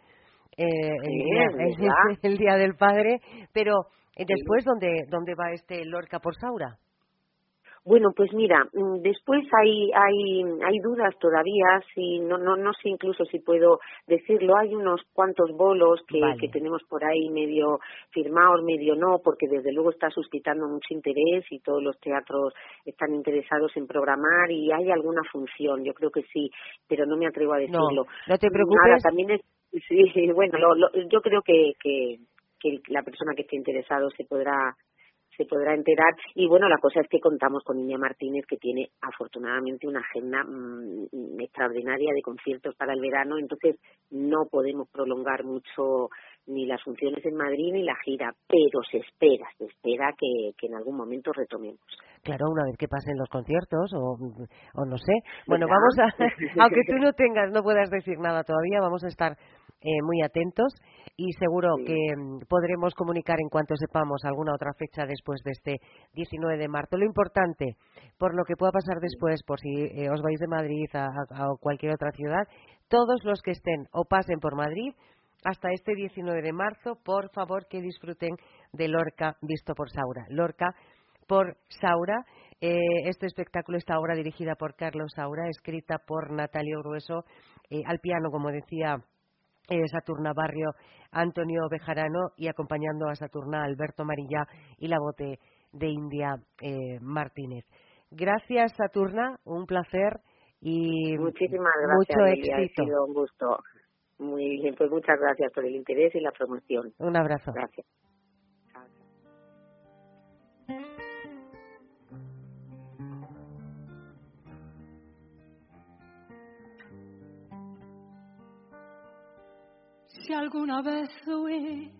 el día del Padre, pero después, ¿dónde va este Lorca por Saura? Bueno, pues mira, después hay dudas todavía, no sé incluso si puedo decirlo. Hay unos cuantos bolos que tenemos por ahí medio firmados, medio no, porque desde luego está suscitando mucho interés y todos los teatros están interesados en programar y hay alguna función, yo creo que sí, pero no me atrevo a decirlo. No te preocupes. Nada, también es Sí, bueno, yo creo que la persona que esté interesado se podrá enterar. Y bueno, la cosa es que contamos con Niña Martínez, que tiene afortunadamente una agenda extraordinaria de conciertos para el verano, entonces no podemos prolongar mucho ni las funciones en Madrid ni la gira, pero se espera que en algún momento retomemos. Claro, una vez que pasen los conciertos o no sé. Bueno, vamos a, aunque tú no puedas decir nada todavía, vamos a estar muy atentos y seguro que podremos comunicar en cuanto sepamos alguna otra fecha después de este 19 de marzo. Lo importante, por lo que pueda pasar después, por si os vais de Madrid a cualquier otra ciudad, todos los que estén o pasen por Madrid hasta este 19 de marzo, por favor que disfruten de Lorca visto por Saura. Lorca por Saura, este espectáculo, esta obra dirigida por Carlos Saura, escrita por Natalio Grueso, al piano, como decía Saturna Barrio, Antonio Bejarano, y acompañando a Saturna Alberto Marilla y la voz de India Martínez. Gracias, Saturna, un placer y muchísimas gracias, mucho Lilia, éxito. Ha sido un gusto. Muy bien, pues muchas gracias por el interés y la promoción. Un abrazo. Gracias. Si alguna vez huí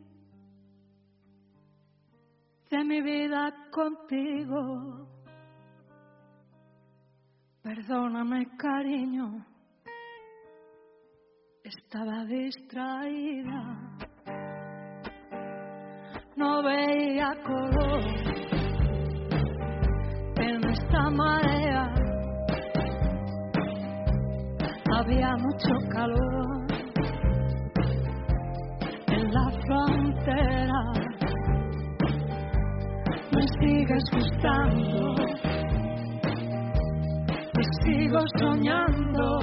de mi vida contigo, perdóname, cariño, estaba distraída, no veía color en esta marea, había mucho calor en la frontera. Me sigues gustando, te sigo soñando.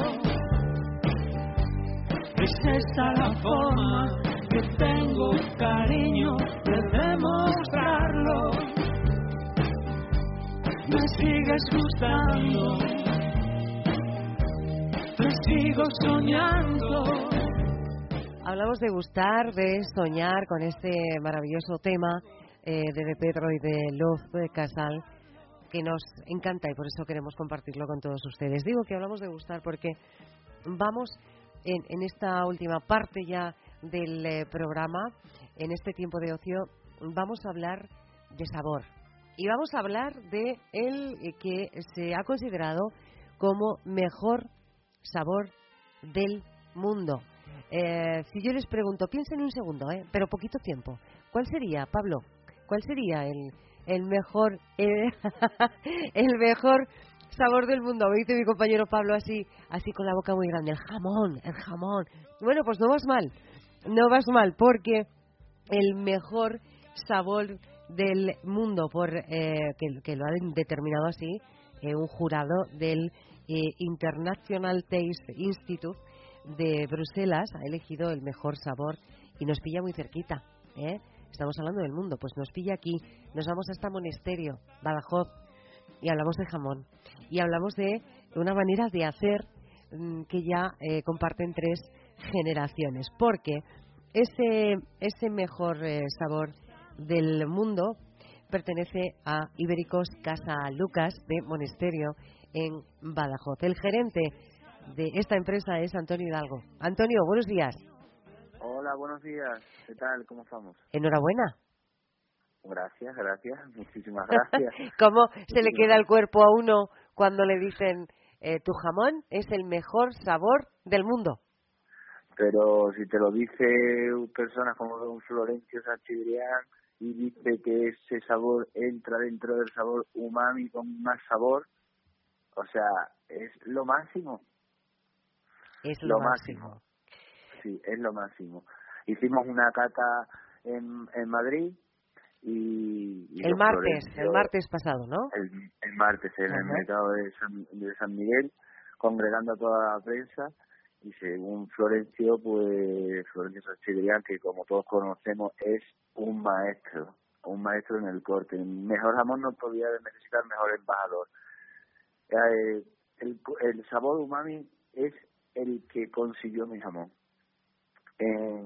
Es esa la forma que tengo, cariño, de demostrarlo. Me sigues gustando, te sigo soñando. Hablamos de gustar, de soñar con este maravilloso tema de Pedro y de Luz Casal, que nos encanta y por eso queremos compartirlo con todos ustedes. Digo que hablamos de gustar porque vamos en esta última parte ya del programa, en este tiempo de ocio, vamos a hablar de sabor. Y vamos a hablar de el que se ha considerado como mejor sabor del mundo. Si yo les pregunto, piensen un segundo, pero poquito tiempo. ¿Cuál sería, Pablo? ¿Cuál sería el mejor el mejor sabor del mundo? Me dice mi compañero Pablo así con la boca muy grande. El jamón. Bueno, pues no vas mal, porque el mejor sabor del mundo, que lo ha determinado así un jurado del International Taste Institute de Bruselas, ha elegido el mejor sabor y nos pilla muy cerquita, Estamos hablando del mundo, pues nos pilla aquí, nos vamos hasta Monesterio, Badajoz, y hablamos de jamón, y hablamos de una manera de hacer que ya comparten 3 generaciones, porque ese mejor sabor del mundo pertenece a Ibéricos Casa Lucas de Monesterio en Badajoz. El gerente de esta empresa es Antonio Hidalgo. Antonio, buenos días. Hola, buenos días. ¿Qué tal? ¿Cómo estamos? Enhorabuena. Gracias. Muchísimas gracias. ¿Cómo se le queda el cuerpo a uno cuando le dicen tu jamón es el mejor sabor del mundo? Pero si te lo dice personas como don Florencio Sanchibrián y dice que ese sabor entra dentro del sabor umami con más sabor, o sea, es lo máximo. Es lo máximo. Sí, es lo máximo. Hicimos una cata en Madrid y el martes pasado, ¿no? El martes en el mercado de San Miguel, congregando a toda la prensa, y según Florencio Sanchibrián, que como todos conocemos es un maestro en el corte. Mejor jamón no podía necesitar mejor embajador. El sabor umami es el que consiguió mi jamón.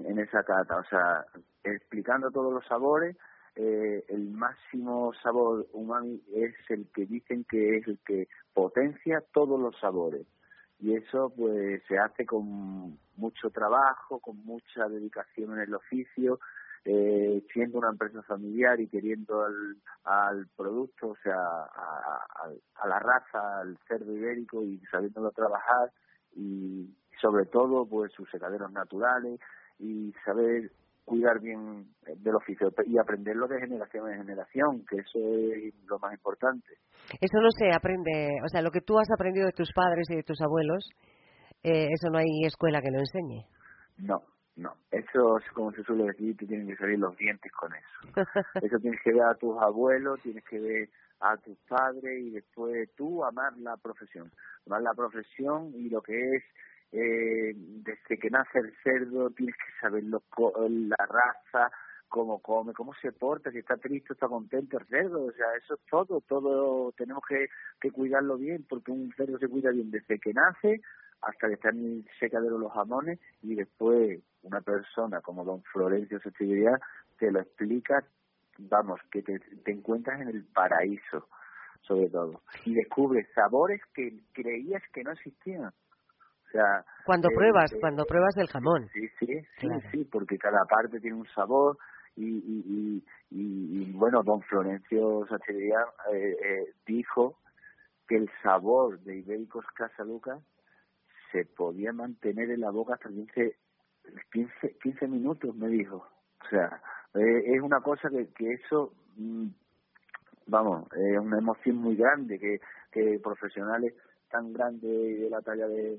en esa cata, o sea, explicando todos los sabores. El máximo sabor umami es el que dicen que es el que potencia todos los sabores, y eso pues se hace con mucho trabajo, con mucha dedicación en el oficio, siendo una empresa familiar y queriendo al producto, o sea, a la raza, al cerdo ibérico, y sabiéndolo trabajar, y sobre todo pues sus secaderos naturales, y saber cuidar bien del oficio y aprenderlo de generación en generación, que eso es lo más importante. Eso no se aprende, o sea, lo que tú has aprendido de tus padres y de tus abuelos, eso no hay escuela que lo enseñe. No, eso es como se suele decir, que tienen que salir los dientes con eso. Eso tienes que ver a tus abuelos, tienes que ver a tus padres, y después tú amar la profesión y lo que es. Desde que nace el cerdo tienes que saber la raza, cómo come, cómo se porta, si está triste, está contento el cerdo, o sea, eso es todo tenemos que cuidarlo bien, porque un cerdo se cuida bien desde que nace hasta que está en el secadero los jamones, y después una persona como don Florencio Sachidrián te lo explica, vamos, que te encuentras en el paraíso, sobre todo, y descubres sabores que creías que no existían. O sea, cuando pruebas el jamón. Sí, porque cada parte tiene un sabor, y bueno, don Florencio Sachidrián dijo que el sabor de Ibéricos Casaluca se podía mantener en la boca hasta 15 minutos, me dijo. O sea, es una cosa que eso, vamos, es una emoción muy grande, que profesionales tan grandes de la talla de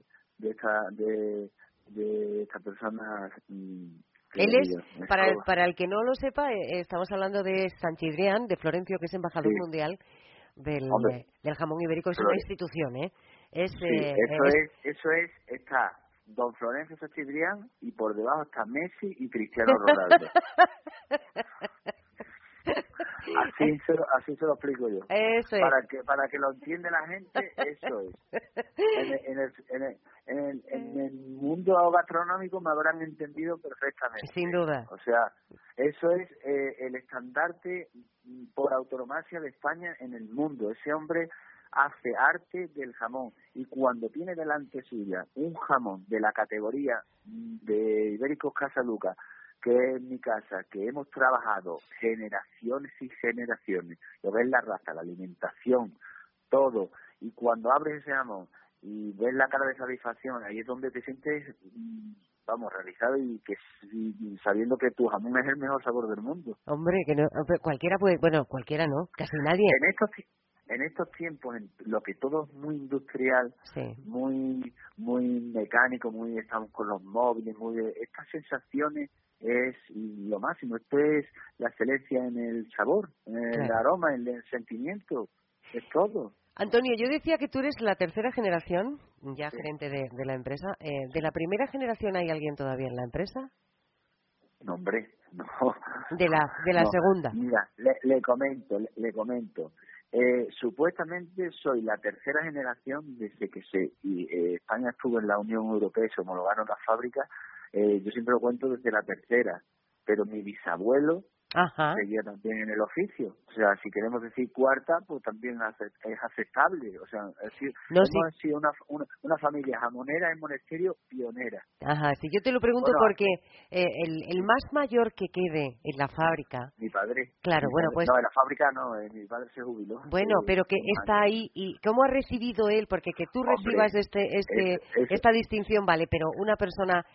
esta persona. Él es, para el que no lo sepa, estamos hablando de Sachidrián, de Florencio, que es embajador mundial del jamón ibérico. Es una institución, eso está don Florencio Sachidrián, y por debajo está Messi y Cristiano Ronaldo. Así se lo explico yo. Eso es. Para que lo entienda la gente, eso es. En el mundo gastronómico me habrán entendido perfectamente. Sin duda. O sea, eso es el estandarte por autonomacia de España en el mundo. Ese hombre hace arte del jamón, y cuando tiene delante suya un jamón de la categoría de Ibéricos Casaluca, que es mi casa, que hemos trabajado generaciones y generaciones, lo ves la raza, la alimentación, todo, y cuando abres ese jamón y ves la cara de satisfacción, ahí es donde te sientes, vamos, realizado, y sabiendo que tu jamón es el mejor sabor del mundo. Hombre, que no, cualquiera puede, bueno, cualquiera no, casi nadie. En estos tiempos, en lo que todo es muy industrial, muy mecánico, estamos con los móviles, estas sensaciones es lo máximo. Esto es la excelencia en el sabor, en el aroma, en el sentimiento, es todo. Antonio, yo decía que tú eres la tercera generación, ya gerente de la empresa. ¿De la primera generación hay alguien todavía en la empresa? No, hombre, no. ¿De la segunda? Mira, le comento. Supuestamente soy la tercera generación desde que España estuvo en la Unión Europea y se homologaron las fábricas. Yo siempre lo cuento desde la tercera, pero mi bisabuelo seguía también en el oficio. O sea, si queremos decir cuarta, pues también es aceptable. O sea, hemos sido una familia jamonera en Monesterio pionera. Sí, yo te lo pregunto porque el más mayor que quede en la fábrica... Mi padre. Claro, pues... No, en la fábrica no, mi padre se jubiló. Bueno, pero que está ahí, ¿y cómo ha recibido él? Porque que tú recibas esta distinción, vale, pero una persona...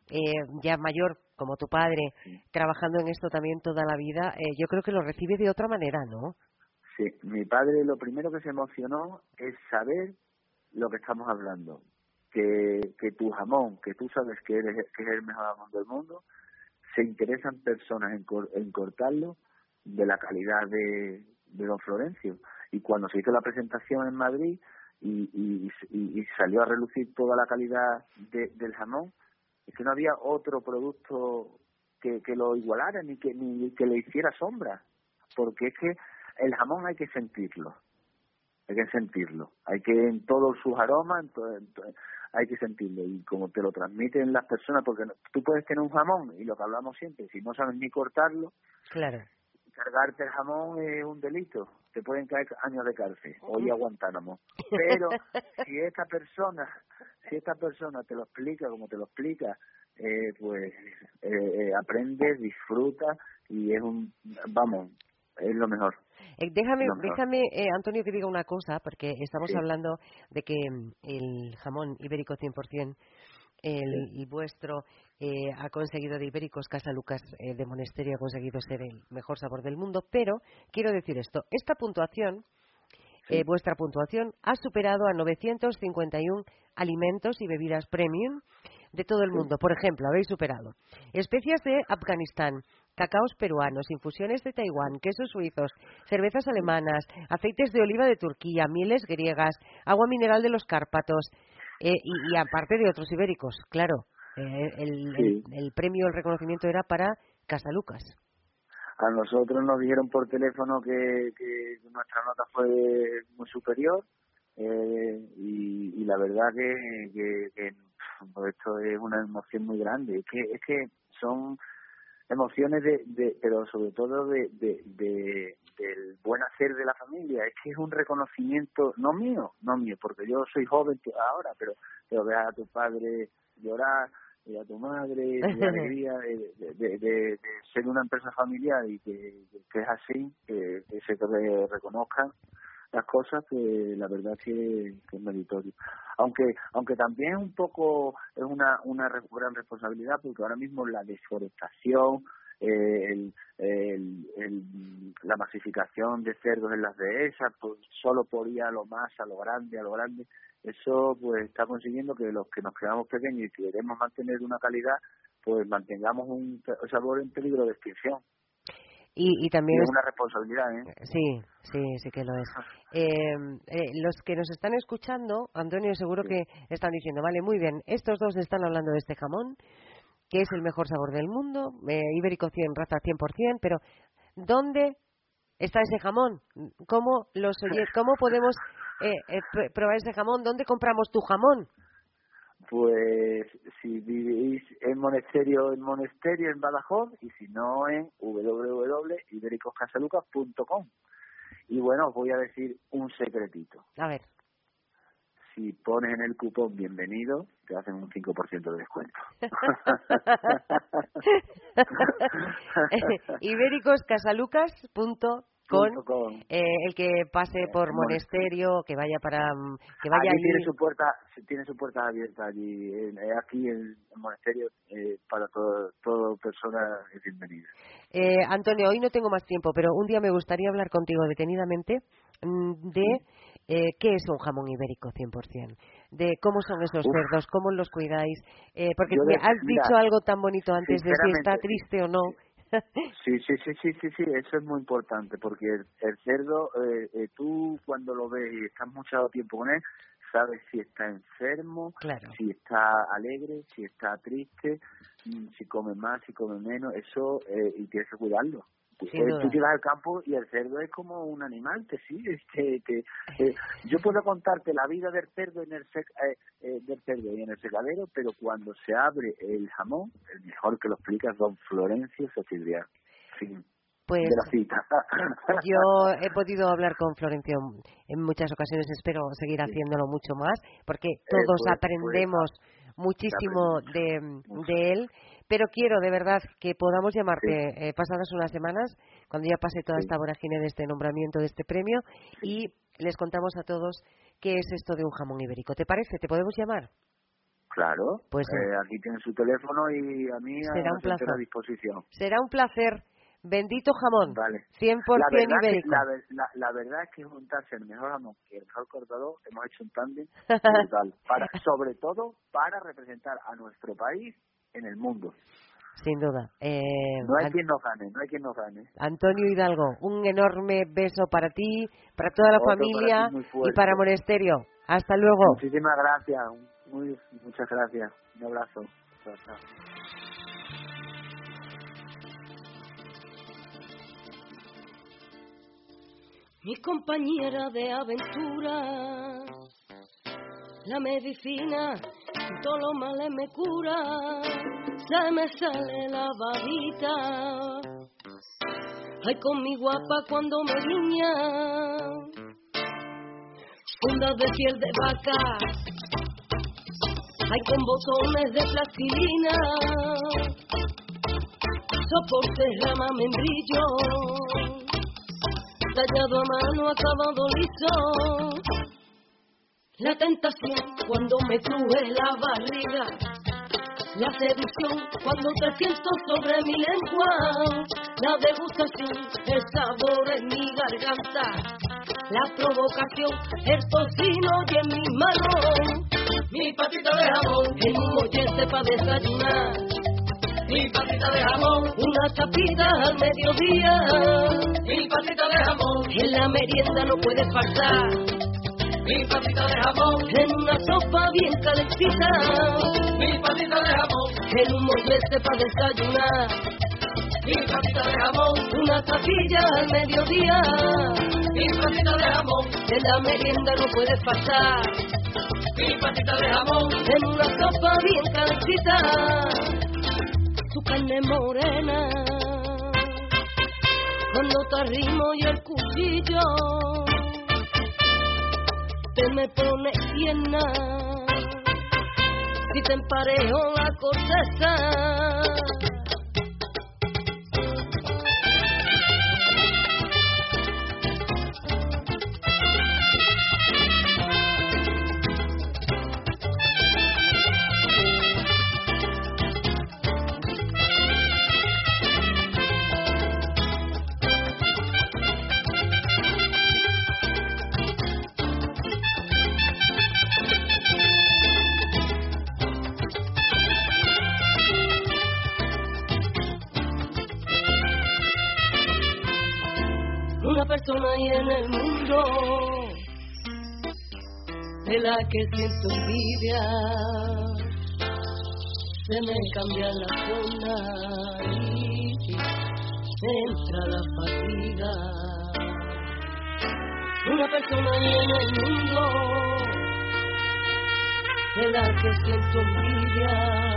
ya mayor como tu padre, trabajando en esto también toda la vida, yo creo que lo recibe de otra manera, ¿no? Sí, mi padre lo primero que se emocionó es saber lo que estamos hablando, que tu jamón, que tú sabes que es el mejor jamón del mundo, se interesan personas en cortarlo de la calidad de don Florencio. Y cuando se hizo la presentación en Madrid y salió a relucir toda la calidad del jamón, es que no había otro producto que lo igualara ni que le hiciera sombra, porque es que el jamón hay que sentirlo, hay que en todos sus aromas, hay que sentirlo, y como te lo transmiten las personas, porque tú puedes tener un jamón, y lo que hablamos siempre, si no sabes ni cortarlo, claro, cargarte el jamón es un delito, te pueden caer años de cárcel, o ir a Guantánamo. Pero si esta persona te lo explica como te lo explica, pues aprendes, disfrutas, y es es lo mejor. Déjame, Antonio, que diga una cosa, porque estamos Sí. hablando de que el jamón ibérico 100%, el vuestro, ha conseguido de Ibéricos Casalucas de Monesterio, ha conseguido ser el mejor sabor del mundo, pero quiero decir esto, esta puntuación, vuestra puntuación, ha superado a 951 alimentos y bebidas premium de todo el mundo. Por ejemplo, habéis superado especias de Afganistán, cacaos peruanos, infusiones de Taiwán, quesos suizos, cervezas alemanas, aceites de oliva de Turquía, mieles griegas, agua mineral de los Cárpatos, y aparte de otros ibéricos, claro. El premio, el reconocimiento era para Casalucas. A nosotros nos dijeron por teléfono que nuestra nota fue muy superior, y la verdad que pues esto es una emoción muy grande. Es que son emociones pero sobre todo del buen hacer de la familia. Es que es un reconocimiento no mío, porque yo soy joven ahora, pero ver a tu padre llorar y a tu madre, la alegría de ser una empresa familiar, y que es así, que se te reconozcan las cosas, que la verdad que es meritorio. Aunque también un poco es una gran responsabilidad, porque ahora mismo la deforestación, la masificación de cerdos en las dehesas, pues solo por ir a lo grande, eso pues está consiguiendo que los que nos quedamos pequeños y queremos mantener una calidad, pues mantengamos un sabor en peligro de extinción. Y también es una responsabilidad, Sí que lo es. Los que nos están escuchando, Antonio, seguro que están diciendo, vale, muy bien, estos dos están hablando de este jamón, que es el mejor sabor del mundo, ibérico 100, raza 100%, pero ¿dónde está ese jamón? ¿Cómo podemos probar ese jamón? ¿Dónde compramos tu jamón? Pues si vivís en Monesterio en Badajoz, y si no en www.ibericoscasalucas.com. Y bueno, os voy a decir un secretito. A ver. Si pones en el cupón bienvenido, te hacen un 5% de descuento. ibericoscasalucas.com. El que pase por Monesterio, que vaya allí. Tiene su puerta abierta allí, aquí en Monesterio, para todo persona es bienvenida. Antonio, hoy no tengo más tiempo, pero un día me gustaría hablar contigo detenidamente de qué es un jamón ibérico 100%, de cómo son esos cerdos, cómo los cuidáis, porque me has dicho algo tan bonito antes de si está triste o no. Sí, eso es muy importante, porque el cerdo, tú cuando lo ves y estás mucho tiempo con él, sabes si está enfermo, si está alegre, si está triste, si come más, si come menos, eso, y tienes que cuidarlo. Tú llegas al campo y el cerdo es como un animal que sigue. Yo puedo contarte la vida del cerdo en el secadero, pero cuando se abre el jamón, el mejor que lo explica es don Florencio Sochidrián. Fin. Pues de la cita. Yo he podido hablar con Florencio en muchas ocasiones, espero seguir haciéndolo mucho más, porque todos aprendemos muchísimo de él, pero quiero de verdad que podamos llamarte pasadas unas semanas, cuando ya pase toda esta vorágine de este nombramiento, de este premio, y les contamos a todos qué es esto de un jamón ibérico. ¿Te parece? ¿Te podemos llamar? Claro, pues aquí tienen su teléfono y a mí a disposición. Será un placer. Bendito jamón, vale. 100% ibérico. La verdad es que juntarse el mejor jamón y el mejor cortador, hemos hecho un tándem brutal, sobre todo para representar a nuestro país en el mundo. Sin duda. No hay quien nos gane. Antonio Hidalgo, un enorme beso para ti, para toda la familia y para Monesterio. Hasta luego. Muchísimas gracias, muchas gracias. Un abrazo. Chao, chao. Mi compañera de aventuras, la medicina todo lo malo me cura, se me sale la babita. Ay, con mi guapa cuando me guiña, fundas de piel de vaca, ay, con botones de plastilina, soporte rama membrillo, tallado a mano, acabado liso. La tentación cuando me cruje la barriga, la seducción cuando te siento sobre mi lengua, la degustación, el sabor en mi garganta, la provocación, el tocino y en mis manos, mi patita de jamón en un mollete para desayunar, mi patita de jamón, una tapita al mediodía, mi patita de jamón, en la merienda no puede faltar. Mi patita de jamón en una sopa bien calentita, mi patita de jamón en un mollete para desayunar, mi patita de jamón, una tapilla al mediodía, mi patita de jamón en la merienda no puede faltar, mi patita de jamón en una sopa bien calentita, su carne morena cuando te arrimo y el cuchillo te me pone tierna, si te emparejo la corteza. Una persona hay en el mundo de la que siento envidia, se me cambia la zona y me entra la fatiga. Una persona hay en el mundo de la que siento envidia,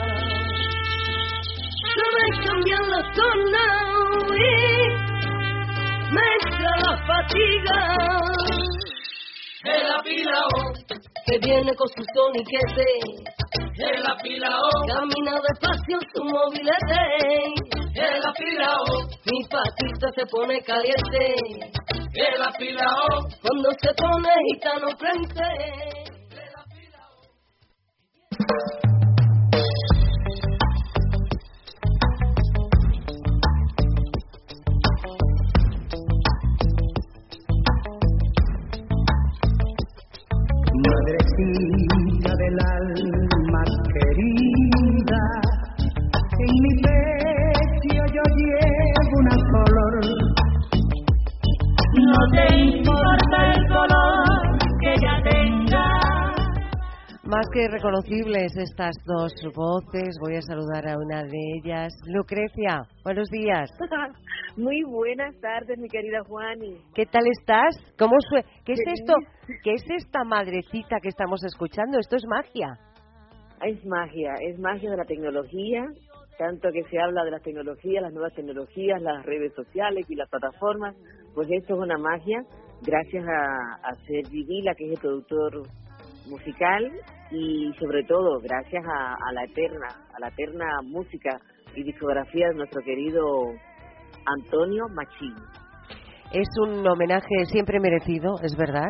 se me cambia la zona y me entra la fatiga. El apilao que viene con su soniquete, el apilao camina despacio su mobilete, el apilao mi patita se pone caliente, el apilao cuando se pone gitano frente. Madrecita del alma querida, en mi pecho yo llevo una flor. No te importa el color que ya tenga. Más que reconocibles estas dos voces, voy a saludar a una de ellas. Lucrecia, buenos días. Muy buenas tardes, mi querida Juani. ¿Qué tal estás? ¿Qué es esto? ¿Qué es esta madrecita que estamos escuchando? Esto es magia. Es magia de la tecnología, tanto que se habla de las tecnologías, las nuevas tecnologías, las redes sociales y las plataformas, pues esto es una magia, gracias a Ser Vivila, que es el productor musical, y sobre todo gracias a la eterna música y discografía de nuestro querido Antonio Machín. Es un homenaje siempre merecido, es verdad,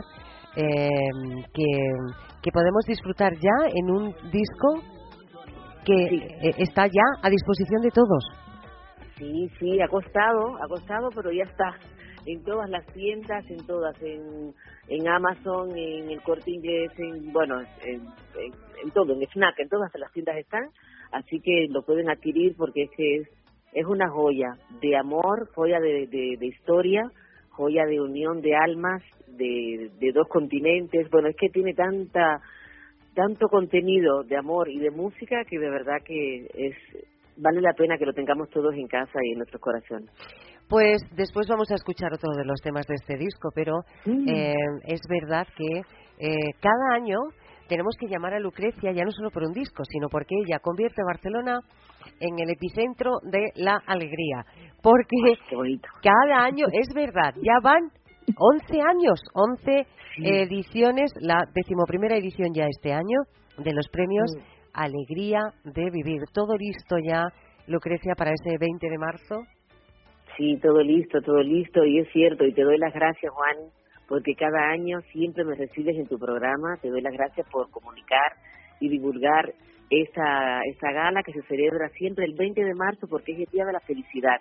que podemos disfrutar ya en un disco que está ya a disposición de todos. Sí, ha costado, pero ya está en todas las tiendas, en Amazon, en el Corte Inglés, en todo, en Fnac, en todas las tiendas están, así que lo pueden adquirir porque es que es una joya de amor, joya de historia, joya de unión de almas, de dos continentes. Bueno, es que tiene tanto contenido de amor y de música que de verdad que vale la pena que lo tengamos todos en casa y en nuestros corazones. Pues después vamos a escuchar otro de los temas de este disco, pero es verdad que cada año tenemos que llamar a Lucrecia ya no solo por un disco, sino porque ella convierte a Barcelona en el epicentro de la alegría. Porque cada año, es verdad, ya van 11 años, 11 ediciones, la 11ª edición ya este año de los premios Alegría de Vivir. ¿Todo listo ya, Lucrecia, para ese 20 de marzo? Sí, todo listo, y es cierto, y te doy las gracias, Juan, porque cada año siempre me recibes en tu programa. Te doy las gracias por comunicar y divulgar esta gala que se celebra siempre el 20 de marzo porque es el Día de la Felicidad.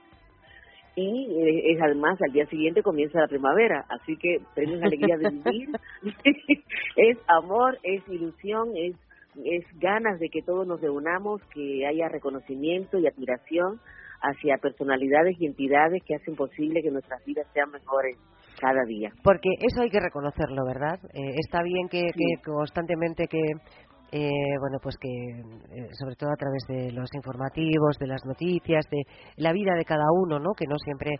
Y es además al día siguiente comienza la primavera, así que Premios Alegría de Vivir es amor, es ilusión, es ganas de que todos nos reunamos, que haya reconocimiento y admiración hacia personalidades y entidades que hacen posible que nuestras vidas sean mejores cada día. Porque eso hay que reconocerlo, ¿verdad? Está bien que constantemente bueno, pues que sobre todo a través de los informativos, de las noticias, de la vida de cada uno, ¿no? Que no siempre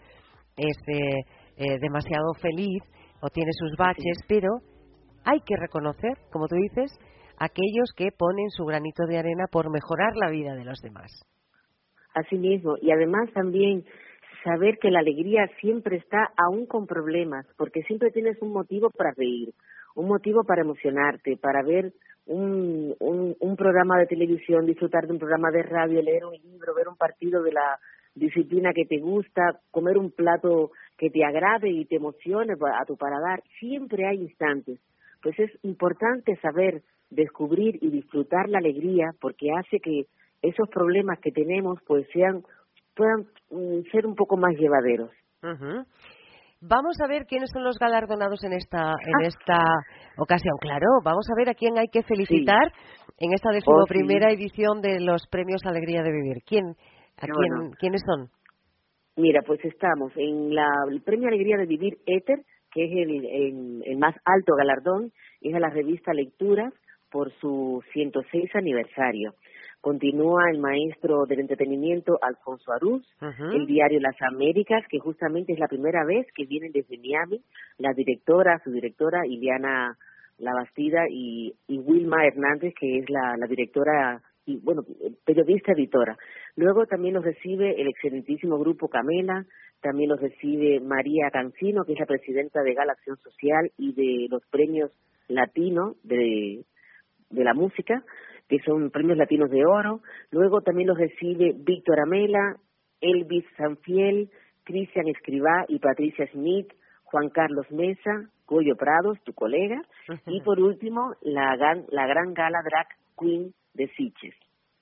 es demasiado feliz o tiene sus baches, pero hay que reconocer, como tú dices, aquellos que ponen su granito de arena por mejorar la vida de los demás. Así mismo, y además también saber que la alegría siempre está aún con problemas, porque siempre tienes un motivo para reír, un motivo para emocionarte, para ver un programa de televisión, disfrutar de un programa de radio, leer un libro, ver un partido de la disciplina que te gusta, comer un plato que te agrade y te emocione a tu paladar. Siempre hay instantes. Pues es importante saber descubrir y disfrutar la alegría, porque hace que esos problemas que tenemos pues puedan ser un poco más llevaderos. Uh-huh. Vamos a ver quiénes son los galardonados en esta ocasión. Claro, vamos a ver a quién hay que felicitar en esta 11ª edición de los Premios Alegría de Vivir. ¿Quiénes son? Mira, pues estamos en el Premio Alegría de Vivir Éter, que es el más alto galardón, es a la revista Lecturas por su 106 aniversario. Continúa el maestro del entretenimiento Alfonso Arús, el diario Las Américas, que justamente es la primera vez que vienen desde Miami, su directora Ileana Labastida y Wilma Hernández, que es la directora y, bueno, periodista editora. Luego también los recibe el excelentísimo Grupo Camela, también los recibe María Cancino, que es la presidenta de Gala Acción Social y de los premios latinos de la música, que son premios latinos de oro. Luego también los recibe Víctor Amela, Elvis Sanfiel, Cristian Escribá y Patricia Smith, Juan Carlos Mesa, Goyo Prados, tu colega, y por último la gran gala Drag Queen de Sitges.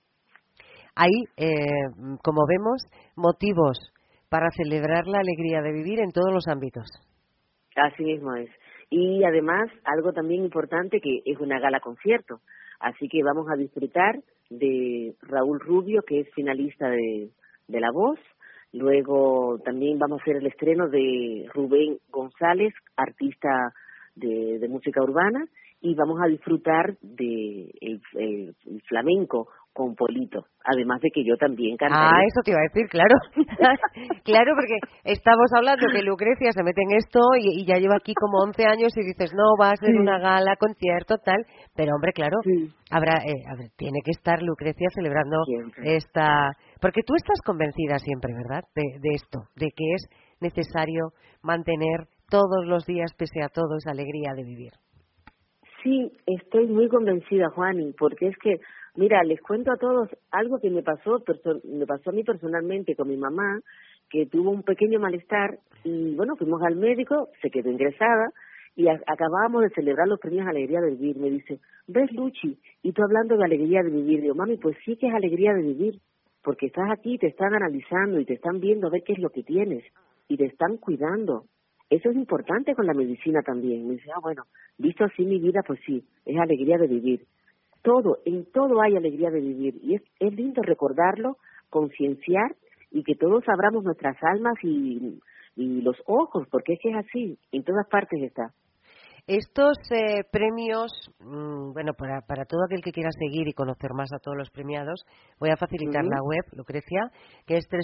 Hay, como vemos, motivos para celebrar la alegría de vivir en todos los ámbitos. Así mismo es. Y además, algo también importante, que es una gala concierto. Así que vamos a disfrutar de Raúl Rubio, que es finalista de La Voz. Luego también vamos a hacer el estreno de Rubén González, artista de música urbana. Y vamos a disfrutar de el flamenco con Polito, además de que yo también cantaré. Ah, eso te iba a decir, claro. Claro, porque estamos hablando que Lucrecia se mete en esto y ya lleva aquí como 11 años y dices, no, va a ser una gala, concierto, tal. Pero, hombre, claro, tiene que estar Lucrecia celebrando esta... Porque tú estás convencida siempre, ¿verdad?, de esto, de que es necesario mantener todos los días, pese a todo, esa alegría de vivir. Sí, estoy muy convencida, Juani, porque es que, mira, les cuento a todos algo que me pasó a mí personalmente con mi mamá, que tuvo un pequeño malestar y, bueno, fuimos al médico, se quedó ingresada y acabábamos de celebrar los premios Alegría de Vivir. Me dice, ¿ves, Luchi? Y tú hablando de alegría de vivir. Digo, mami, pues sí que es alegría de vivir, porque estás aquí, te están analizando y te están viendo a ver qué es lo que tienes y te están cuidando. Eso es importante con la medicina también. Me dice, bueno, visto así mi vida, pues sí, es alegría de vivir. En todo hay alegría de vivir. Y es lindo recordarlo, concienciar y que todos abramos nuestras almas y los ojos, porque es que es así, en todas partes está. Estos premios, bueno, para todo aquel que quiera seguir y conocer más a todos los premiados, voy a facilitar la web, Lucrecia, que es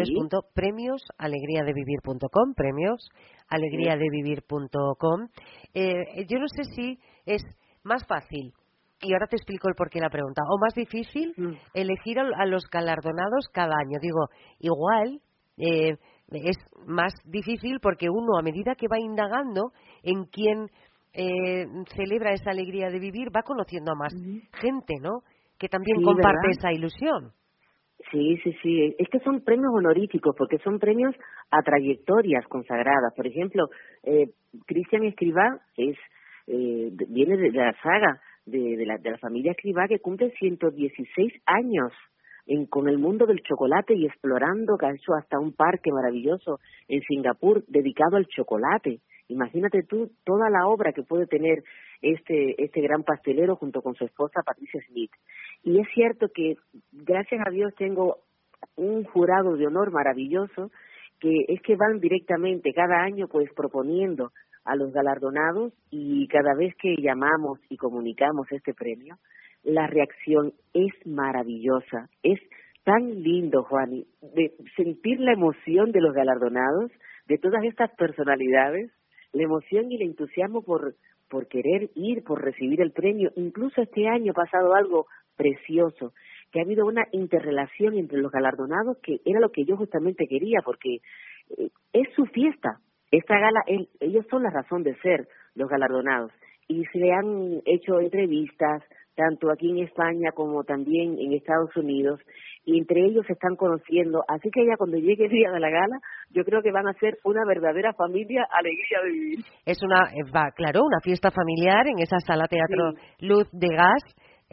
www.premiosalegriadevivir.com, premiosalegriadevivir.com. Yo no sé si es más fácil y ahora te explico el porqué de la pregunta, o más difícil elegir a los galardonados cada año. Digo, igual es más difícil porque uno, a medida que va indagando en quién celebra esa alegría de vivir, va conociendo a más gente, ¿no? Que también comparte ¿verdad? esa ilusión. Sí. Es que son premios honoríficos porque son premios a trayectorias consagradas. Por ejemplo, Cristian Escrivá viene de la saga de la familia Escrivá, que cumple 116 años con el mundo del chocolate y explorando, que ha hecho hasta un parque maravilloso en Singapur dedicado al chocolate. Imagínate tú toda la obra que puede tener este gran pastelero junto con su esposa Patricia Smith. Y es cierto que, gracias a Dios, tengo un jurado de honor maravilloso que van directamente cada año pues proponiendo a los galardonados, y cada vez que llamamos y comunicamos este premio, la reacción es maravillosa. Es tan lindo, Juani, de sentir la emoción de los galardonados, de todas estas personalidades, la emoción y el entusiasmo por querer ir, por recibir el premio. Incluso este año ha pasado algo precioso, que ha habido una interrelación entre los galardonados, que era lo que yo justamente quería, porque es su fiesta. Esta gala, ellos son la razón de ser, los galardonados. Y se han hecho entrevistas, tanto aquí en España como también en Estados Unidos, y entre ellos se están conociendo. Así que ya cuando llegue el día de la gala, yo creo que van a ser una verdadera familia, alegría de vivir. Es una fiesta familiar en esa sala teatro Luz de Gas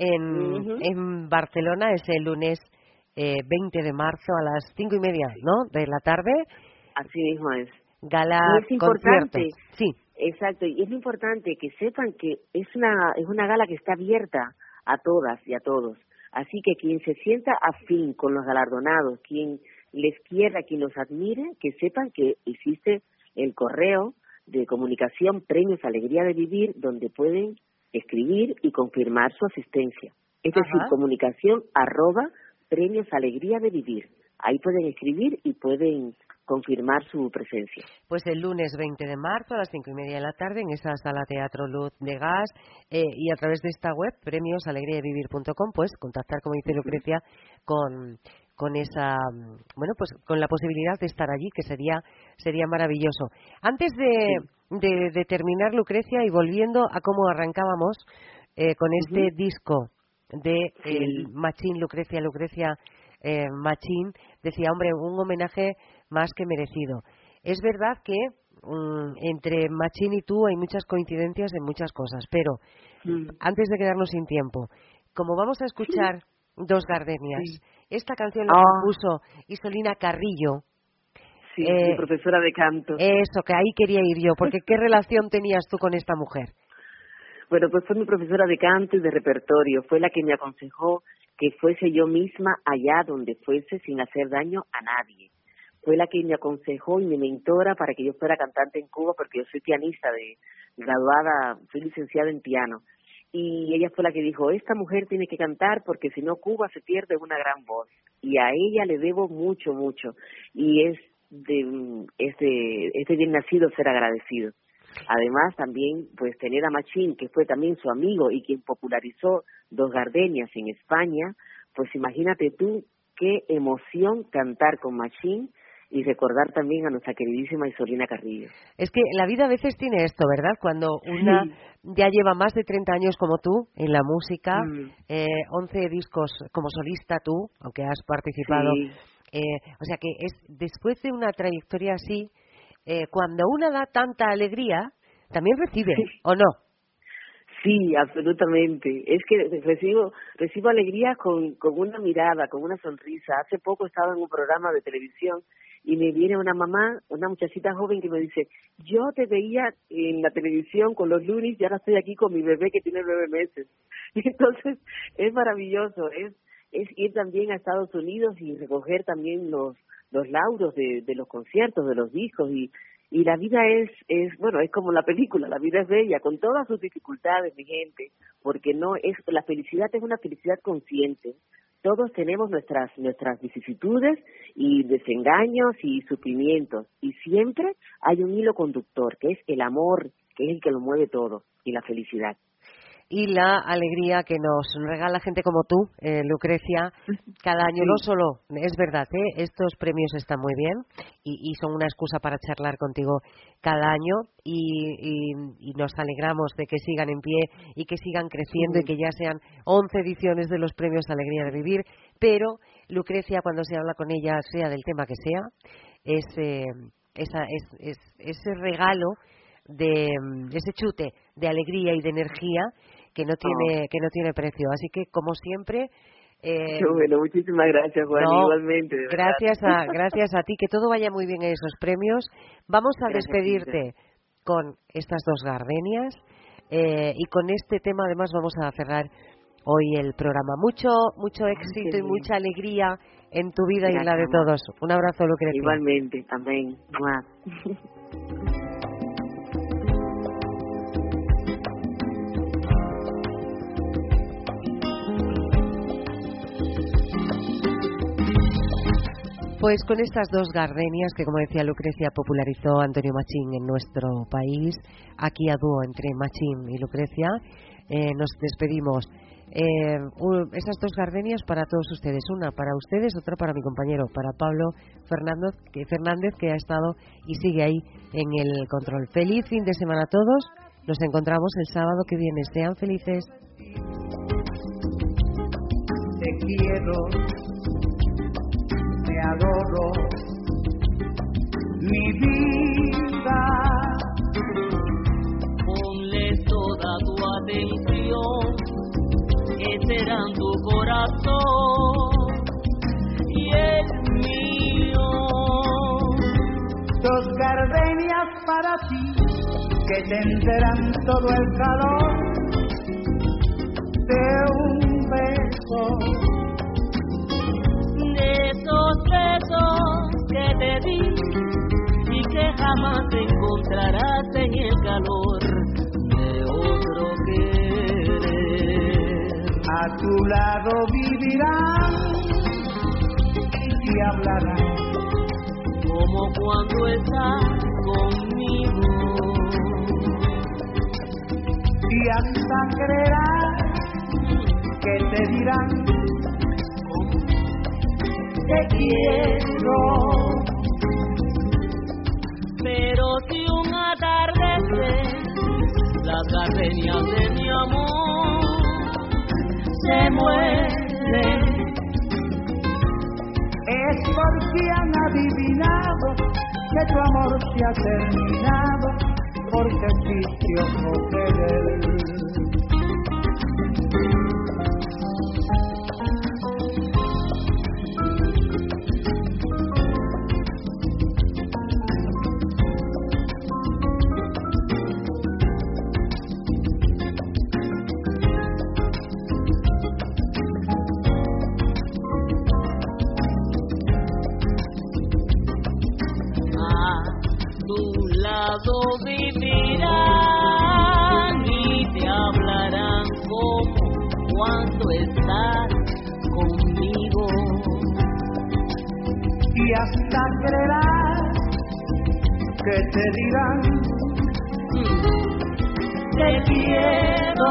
en Barcelona. Es el lunes 20 de marzo a las 5:30, ¿no?, de la tarde. Así mismo es. Gala, y es importante, concierto. Sí. Exacto, y es muy importante que sepan que es una gala que está abierta a todas y a todos. Así que quien se sienta afín con los galardonados, quien les quiera, quien los admire, que sepan que existe el correo de comunicación Premios Alegría de Vivir, donde pueden escribir y confirmar su asistencia. Es decir, comunicación @Premios Alegría de Vivir. Ahí pueden escribir y pueden confirmar su presencia. Pues el lunes 20 de marzo a las 5:30 de la tarde en esa sala teatro Luz de Gas, y a través de esta web premiosalegriadevivir.com, pues contactar, como dice Lucrecia, con esa, bueno, pues con la posibilidad de estar allí, que sería maravilloso. Antes de terminar, Lucrecia, y volviendo a cómo arrancábamos con este disco de Machín, Lucrecia Machín, decía, hombre, un homenaje más que merecido. Es verdad que entre Machín y tú hay muchas coincidencias en muchas cosas, pero antes de quedarnos sin tiempo, como vamos a escuchar Dos Gardenias, esta canción la compuso Isolina Carrillo. Sí, mi profesora de canto. Eso, que ahí quería ir yo, porque ¿qué relación tenías tú con esta mujer? Bueno, pues fue mi profesora de canto y de repertorio, fue la que me aconsejó que fuese yo misma allá donde fuese sin hacer daño a nadie. Fue la que me aconsejó y mi mentora para que yo fuera cantante en Cuba, porque yo soy pianista graduada, soy licenciada en piano. Y ella fue la que dijo, esta mujer tiene que cantar porque si no Cuba se pierde una gran voz. Y a ella le debo mucho, mucho. Y es bien nacido ser agradecido. Además, también, pues, tener a Machín, que fue también su amigo y quien popularizó Dos Gardenias en España, pues imagínate tú qué emoción cantar con Machín y recordar también a nuestra queridísima Isolina Carrillo. Es que la vida a veces tiene esto, ¿verdad? Cuando una ya lleva más de 30 años como tú en la música, 11 discos como solista tú, aunque has participado. O sea que es después de una trayectoria así, cuando una da tanta alegría, también recibe, ¿o no? Sí, absolutamente. Es que recibo alegría con una mirada, con una sonrisa. Hace poco estaba en un programa de televisión y me viene una mamá, una muchachita joven que me dice, yo te veía en la televisión con los Lunis y ahora estoy aquí con mi bebé que tiene 9 meses. Y entonces es maravilloso, es ir también a Estados Unidos y recoger también los lauros de los conciertos, de los discos, y la vida es como la película, la vida es bella, con todas sus dificultades, mi gente, porque la felicidad es una felicidad consciente. Todos tenemos nuestras vicisitudes y desengaños y sufrimientos, y siempre hay un hilo conductor, que es el amor, que es el que lo mueve todo, y la felicidad. y la alegría que nos regala gente como tú, Lucrecia, cada año. No solo, es verdad, estos premios están muy bien y son una excusa para charlar contigo cada año y nos alegramos de que sigan en pie y que sigan creciendo y que ya sean 11 ediciones de los premios Alegría de Vivir, pero Lucrecia, cuando se habla con ella, sea del tema que sea, ese regalo de ese chute de alegría y de energía que no tiene precio. Así que, como siempre, bueno, muchísimas gracias, Juan, igualmente. Gracias a ti, que todo vaya muy bien en esos premios. Vamos a despedirte con estas dos gardenias y con este tema además vamos a cerrar hoy el programa. Mucho éxito y mucha alegría en tu vida y en la de todos. Un abrazo, Lucrecia. Igualmente, amén. Pues con estas dos gardenias que, como decía Lucrecia, popularizó Antonio Machín en nuestro país, aquí a dúo entre Machín y Lucrecia, nos despedimos. Esas dos gardenias para todos ustedes, una para ustedes, otra para mi compañero, para Pablo Fernández, que ha estado y sigue ahí en el control. Feliz fin de semana a todos, nos encontramos el sábado que viene, sean felices. Te quiero, te adoro, mi vida. Ponle toda tu atención, que será tu corazón y el mío. Dos gardenias para ti, que tendrán todo el calor de un beso. De esos besos que te di y que jamás te encontrarás en el calor de otro querer. A tu lado vivirán y hablarán como cuando estás conmigo, y hasta creerás que te dirán te quiero. Pero si un atardecer las gardenias de mi amor se mueren, es porque han adivinado que tu amor se ha terminado, porque existe otro querer. Vivirán y te hablarán como cuando estás conmigo, y hasta creerás que te dirán te quiero.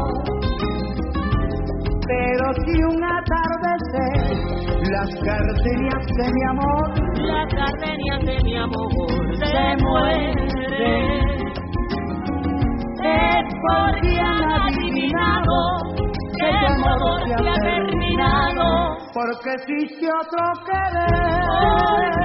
Pero si un atardecer las gardenias de mi amor, las gardenias de mi amor se mueren, es porque han adivinado que tu amor se ha terminado, porque existe otro querer.